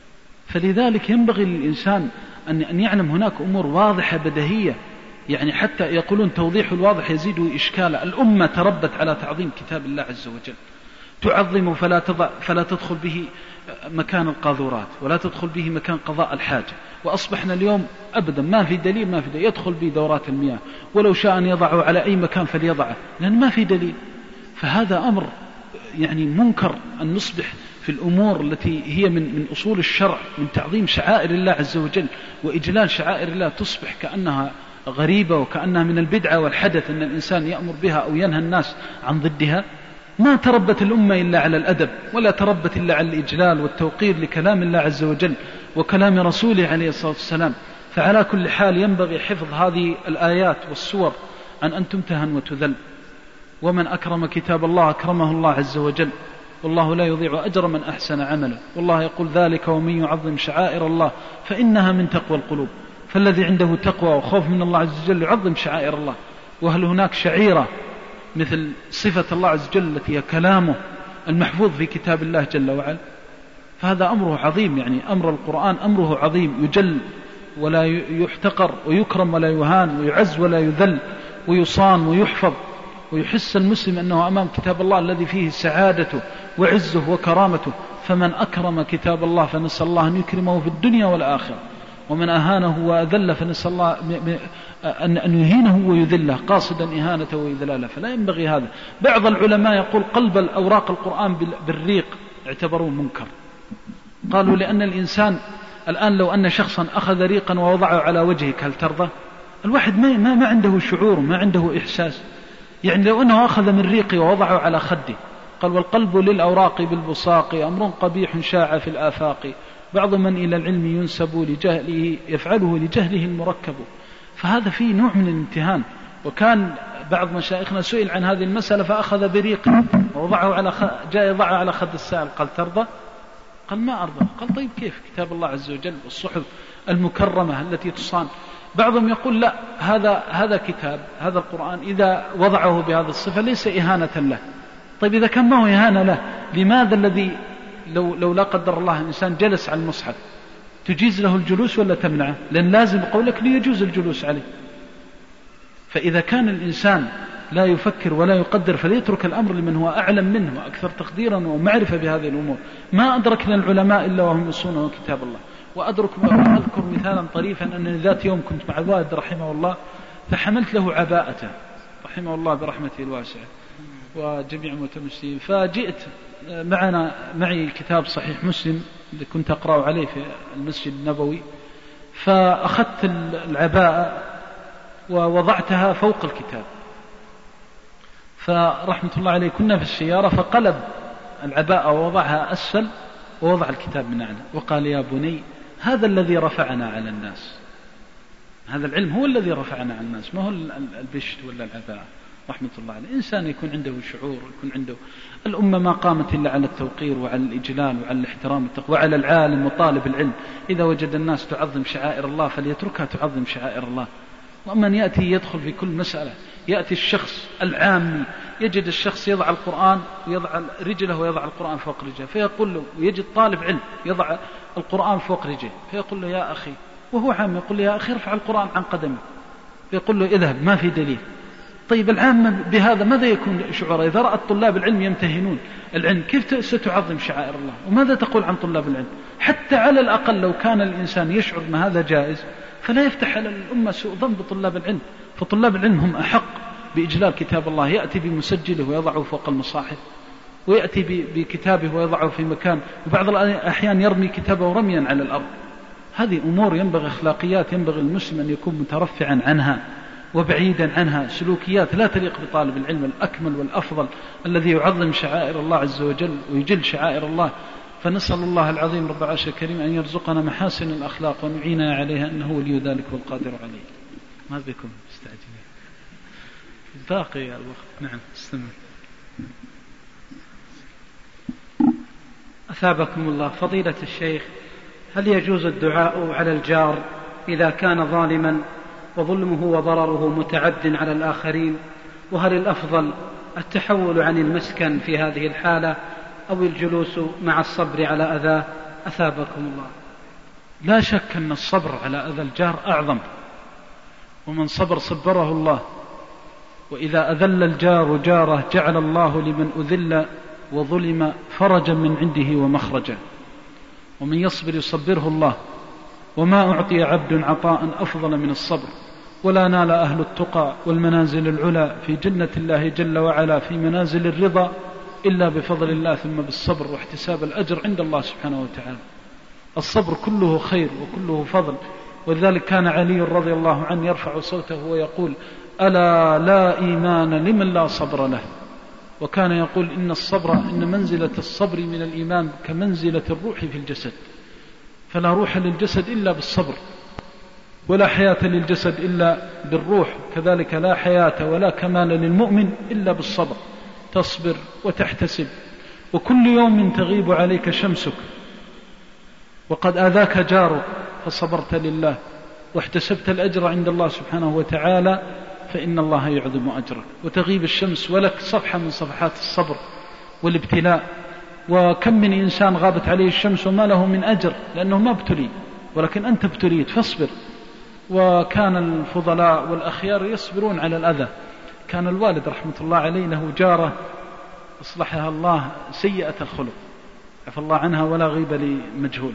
Speaker 2: فلذلك ينبغي للإنسان أن يعلم هناك أمور واضحة بديهية، يعني حتى يقولون توضيح الواضح يزيد إشكالا. الأمة تربت على تعظيم كتاب الله عز وجل، تعظم فلا, تضع فلا تدخل به مكان القاذورات ولا تدخل به مكان قضاء الحاجة. وأصبحنا اليوم أبدا ما في دليل، ما في دليل يدخل به دورات المياه، ولو شاء أن يضعه على أي مكان فليضعه، لأن ما في دليل. فهذا أمر يعني منكر أن نصبح في الأمور التي هي من, من أصول الشرع، من تعظيم شعائر الله عز وجل وإجلال شعائر الله، تصبح كأنها غريبة وكأنها من البدعة والحدث أن الإنسان يأمر بها أو ينهى الناس عن ضدها. ما تربت الأمة إلا على الأدب، ولا تربت إلا على الإجلال والتوقير لكلام الله عز وجل وكلام رسوله عليه الصلاة والسلام. فعلى كل حال ينبغي حفظ هذه الآيات والسور عن أن تمتهن وتذل. ومن أكرم كتاب الله أكرمه الله عز وجل، والله لا يضيع أجر من أحسن عمله. والله يقول ذلك ومن يعظم شعائر الله فإنها من تقوى القلوب. فالذي عنده تقوى وخوف من الله عز وجل يعظم شعائر الله. وهل هناك شعيرة مثل صفة الله عز وجل التي هي كلامه المحفوظ في كتاب الله جل وعلا؟ فهذا أمره عظيم، يعني أمر القرآن أمره عظيم، يجل ولا يحتقر، ويكرم ولا يهان، ويعز ولا يذل، ويصان ويحفظ. ويحس المسلم أنه أمام كتاب الله الذي فيه سعادته وعزه وكرامته. فمن أكرم كتاب الله فنسأل الله أن يكرمه في الدنيا والآخرة، ومن أهانه وأذل فنسأل الله أن يهينه ويذله قاصدا إهانته وإذلاله. فلا ينبغي هذا. بعض العلماء يقول قلب الأوراق القرآن بالريق اعتبروه منكر. قالوا لأن الإنسان الآن لو أن شخصا أخذ ريقا ووضعه على وجهك هل ترضى؟ الواحد ما, ما, ما عنده شعور، ما عنده إحساس. يعني لو أنه أخذ من ريقي ووضعه على خده، قال والقلب للأوراق بالبصاق أمر قبيح شاع في الآفاق، بعض من إلى العلم ينسب لجهله يفعله لجهله المركب. فهذا فيه نوع من الامتهان. وكان بعض مشايخنا سئل عن هذه المسألة فأخذ بريق ووضعه على خ... جاء يضعه على خد السائل، قال ترضى؟ قال ما أرضى. قال طيب كيف؟ كتاب الله عز وجل والصحف المكرمة التي تصان. بعضهم يقول لا، هذا هذا كتاب، هذا القرآن إذا وضعه بهذه الصفة ليس إهانة له. طيب إذا كان ما هو إهانة له، لماذا الذي لو, لو لا قدر الله إنسان جلس على المصحف تجيز له الجلوس ولا تمنعه؟ لأن لازم قولك ليجوز الجلوس عليه. فإذا كان الإنسان لا يفكر ولا يقدر فليترك الأمر لمن هو أعلم منه وأكثر تقديرا ومعرفة بهذه الأمور. ما أدركنا العلماء إلا وهم يصونون كتاب الله. وأدرك وأذكر مثالا طريفا أنني ذات يوم كنت مع والد رحمه الله فحملت له عباءته رحمه الله برحمته الواسعة وجميع المسلمين. فجئت معنا معي كتاب صحيح مسلم اللي كنت أقرأ عليه في المسجد النبوي، فأخذت العباءة ووضعتها فوق الكتاب. فرحمة الله عليه كنا في السيارة فقلب العباءة ووضعها أسفل ووضع الكتاب من أعلى وقال يا بني هذا الذي رفعنا على الناس، هذا العلم هو الذي رفعنا على الناس، ما هو البشت ولا العباءة. رحمة الله عليه. إنسان يكون عنده شعور، يكون عنده. الأمة ما قامت إلا على التوقير وعلى الإجلال وعلى الاحترام والتقوى وعلى العالم وطالب العلم. إذا وجد الناس تعظم شعائر الله فليتركها تعظم شعائر الله. وأما أن يأتي يدخل في كل مسألة، يأتي الشخص العامي يجد الشخص يضع القرآن ويضع رجله ويضع القرآن فوق رجله، فيقول له، ويجد طالب علم يضع القرآن فوق رجله فيقول له يا أخي، وهو عام يقول له يا أخي ارفع القرآن عن قدمه، فيقول له اذهب ما في دليل. طيب العام بهذا ماذا يكون شعوره؟ إذا رأى الطلاب العلم يمتهنون العلم كيف ستعظم شعائر الله؟ وماذا تقول عن طلاب العلم؟ حتى على الأقل لو كان الإنسان يشعر أن هذا جائز فلا يفتح على الأمة سوء ظن بطلاب العلم. فطلاب العلم هم أحق بإجلال كتاب الله. يأتي بمسجله ويضعه فوق المصاحف، ويأتي بكتابه ويضعه في مكان، وبعض الأحيان يرمي كتابه رميا على الأرض. هذه أمور ينبغي أخلاقيات ينبغي المسلم أن يكون مترفعا عنها وبعيدا عنها سلوكيات لا تليق بطالب العلم الأكمل والأفضل الذي يعظم شعائر الله عز وجل ويجل شعائر الله. فنسأل الله العظيم رب العرش الكريم أن يرزقنا محاسن الأخلاق ونعيننا عليها إنه ولي ذلك والقادر عليه. ما بكم مستعجلين باقي الوقت. نعم استمر.
Speaker 4: أثابكم الله فضيلة الشيخ، هل يجوز الدعاء على الجار إذا كان ظالما وظلمه وضرره متعد على الآخرين؟ وهل الأفضل التحول عن المسكن في هذه الحالة أو الجلوس مع الصبر على أذاه؟ أثابكم الله.
Speaker 2: لا شك أن الصبر على أذى الجار أعظم، ومن صبر صبره الله. وإذا أذل الجار جاره جعل الله لمن أذل وظلم فرجا من عنده ومخرجا، ومن يصبر يصبره الله. وما أعطي عبد عطاء أفضل من الصبر، ولا نال أهل التقى والمنازل العلى في جنة الله جل وعلا في منازل الرضا إلا بفضل الله ثم بالصبر واحتساب الأجر عند الله سبحانه وتعالى. الصبر كله خير وكله فضل، ولذلك كان علي رضي الله عنه يرفع صوته ويقول: ألا لا إيمان لمن لا صبر له. وكان يقول: إن الصبر إن منزلة الصبر من الإيمان كمنزلة الروح في الجسد، فلا روح للجسد إلا بالصبر، ولا حياة للجسد إلا بالروح، كذلك لا حياة ولا كمال للمؤمن إلا بالصبر. تصبر وتحتسب، وكل يوم تغيب عليك شمسك وقد آذاك جارك فصبرت لله واحتسبت الأجر عند الله سبحانه وتعالى، فإن الله يعظم أجرك. وتغيب الشمس ولك صفحة من صفحات الصبر والابتلاء. وكم من إنسان غابت عليه الشمس وما له من أجر لأنه ما ابتلي، ولكن أنت ابتليت فاصبر. وكان الفضلاء والأخيار يصبرون على الأذى. كان الوالد رحمة الله عليه له جارة أصلحها الله سيئة الخلق عفى الله عنها ولا غيب لمجهول،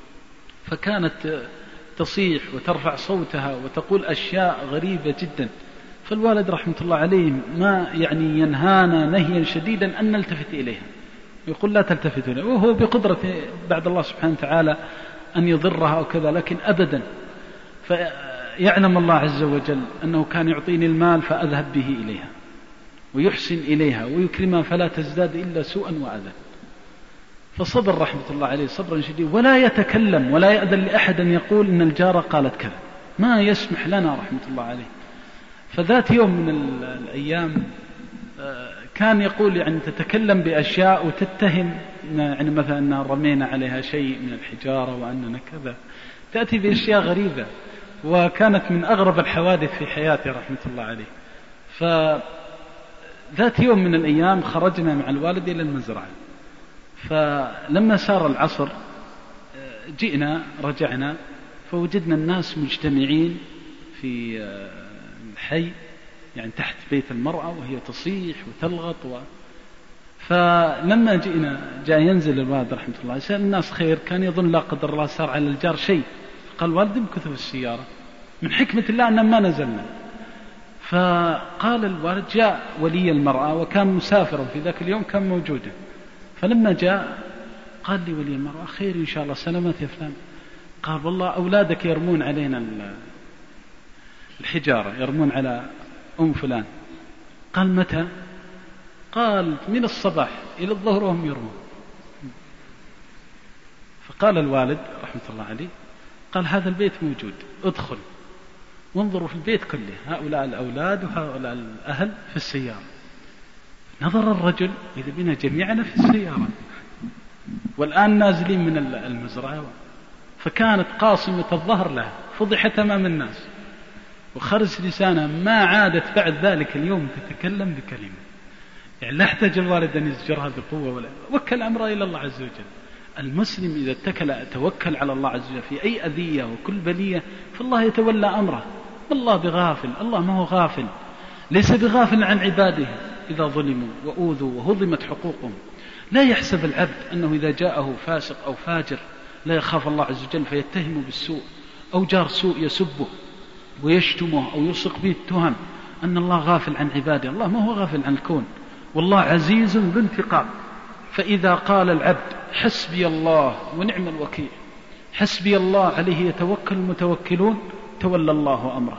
Speaker 2: فكانت تصيح وترفع صوتها وتقول أشياء غريبة جدا. فالوالد رحمة الله عليه ما يعني ينهانا نهيا شديدا أن نلتفت إليها، يقول لا تلتفت إليها، وهو بقدرة بعد الله سبحانه وتعالى أن يضرها وكذا، لكن أبدا. فيعلم الله عز وجل أنه كان يعطيني المال فأذهب به إليها ويحسن إليها ويكرمها فلا تزداد إلا سوءا وأذى. فصبر رحمة الله عليه صبرا شديدا، ولا يتكلم ولا يأذن لأحد أن يقول إن الجارة قالت كذا، ما يسمح لنا رحمة الله عليه. فذات يوم من الأيام كان يقول يعني تتكلم بأشياء وتتهم، يعني مثلا أن رمينا عليها شيء من الحجارة وأننا كذا، تأتي بأشياء غريبة، وكانت من أغرب الحوادث في حياته رحمة الله عليه. فذات يوم من الأيام خرجنا مع الوالد إلى المزرعة، فلما سار العصر جئنا رجعنا فوجدنا الناس مجتمعين في الحي، يعني تحت بيت المرأة وهي تصيح وتلغط و... فلما جئنا جاء ينزل الوالد رحمة الله يسأل الناس خير، كان يظن لا قدر الله صار على الجار شيء، قال والد امكثوا في السيارة، من حكمة الله أننا ما نزلنا. فقال الوالد جاء ولي المرأة وكان مسافرا في ذاك اليوم كان موجودا، فلما جاء قال لي ولي المرأة خير إن شاء الله سلامات يا فلان. قال والله أولادك يرمون علينا الحجارة، يرمون على أم فلان. قال متى؟ قال من الصباح إلى الظهر وهم يرمون. فقال الوالد رحمة الله عليه قال هذا البيت موجود، ادخل وانظروا في البيت كله، هؤلاء الأولاد وهؤلاء الأهل في السيارة. نظر الرجل إذا بنا جميعنا في السيارة والآن نازلين من المزرعة، فكانت قاصمة الظهر لها، فضحت أمام الناس وخرج لسانها، ما عادت بعد ذلك اليوم تتكلم بكلمة. يعني لا احتاج الوالد أن يزجرها بقوة ولا وكل أمره إلى الله عز وجل. المسلم إذا اتكل توكل على الله عز وجل في أي أذية وكل بلية فالله يتولى أمره. الله بغافل، الله ما هو غافل، ليس بغافل عن عباده إذا ظلموا وأوذوا وهضمت حقوقهم. لا يحسب العبد أنه إذا جاءه فاسق أو فاجر لا يخاف الله عز وجل فيتهمه بالسوء، أو جار سوء يسبه ويشتمه أو يلصق به التهم، أن الله غافل عن عباده. الله ما هو غافل عن الكون، والله عزيز ذو انتقام. فإذا قال العبد حسبي الله ونعم الوكيل، حسبي الله عليه يتوكل المتوكلون، تولى الله أمره.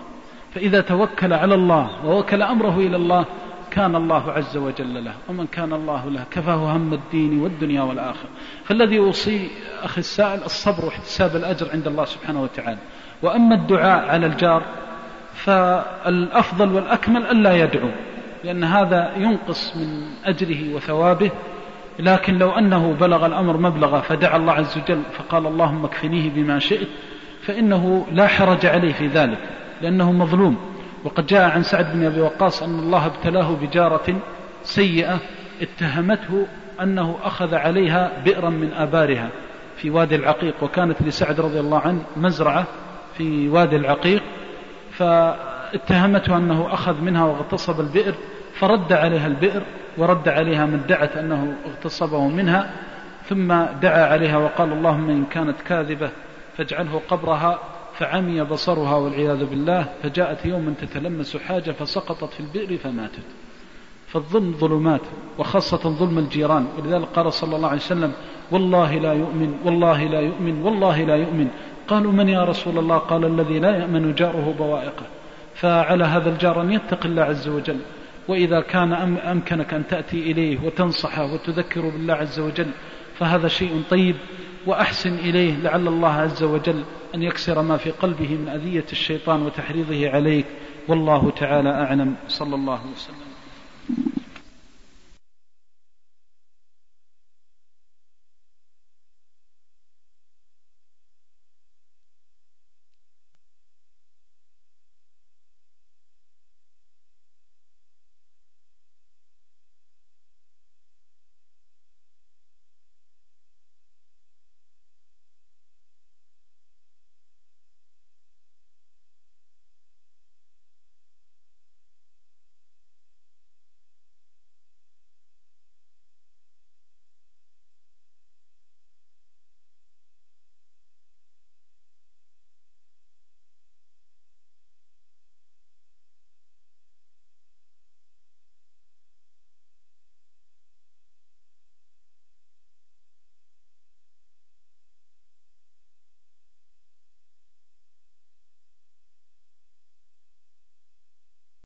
Speaker 2: فإذا توكل على الله ووكل أمره إلى الله كان الله عز وجل له، ومن كان الله له كفاه هم الدين والدنيا والآخرة. فالذي يوصي أخي السائل الصبر واحتساب الأجر عند الله سبحانه وتعالى. وأما الدعاء على الجار فالأفضل والأكمل ألا يدعو، لأن هذا ينقص من أجره وثوابه. لكن لو أنه بلغ الأمر مبلغه فدعا الله عز وجل فقال اللهم اكفنيه بما شئت فإنه لا حرج عليه في ذلك، لأنه مظلوم. وقد جاء عن سعد بن أبي وقاص أن الله ابتلاه بجارة سيئة اتهمته أنه أخذ عليها بئرا من آبارها في وادي العقيق، وكانت لسعد رضي الله عنه مزرعة في وادي العقيق، فاتهمته أنه أخذ منها واغتصب البئر، فرد عليها البئر ورد عليها من دعت أنه اغتصبه منها، ثم دعا عليها وقال اللهم إن كانت كاذبة فاجعله قبرها، فعمي بصرها والعياذ بالله، فجاءت يوما تتلمس حاجة فسقطت في البئر فماتت. فالظلم ظلمات، وخاصة ظلم الجيران. ولذلك قال صلى الله عليه وسلم والله لا يؤمن والله لا يؤمن والله لا يؤمن. قالوا من يا رسول الله؟ قال الذي لا يأمن جاره بوائقه. فعلى هذا الجار أن يتقي الله عز وجل، وإذا كان أمكنك أن تأتي إليه وتنصحه وتذكره بالله عز وجل فهذا شيء طيب، وأحسن إليه لعل الله عز وجل أن يكسر ما في قلبه من أذية الشيطان وتحريضه عليك. والله تعالى أعلم. صلى الله وسلم.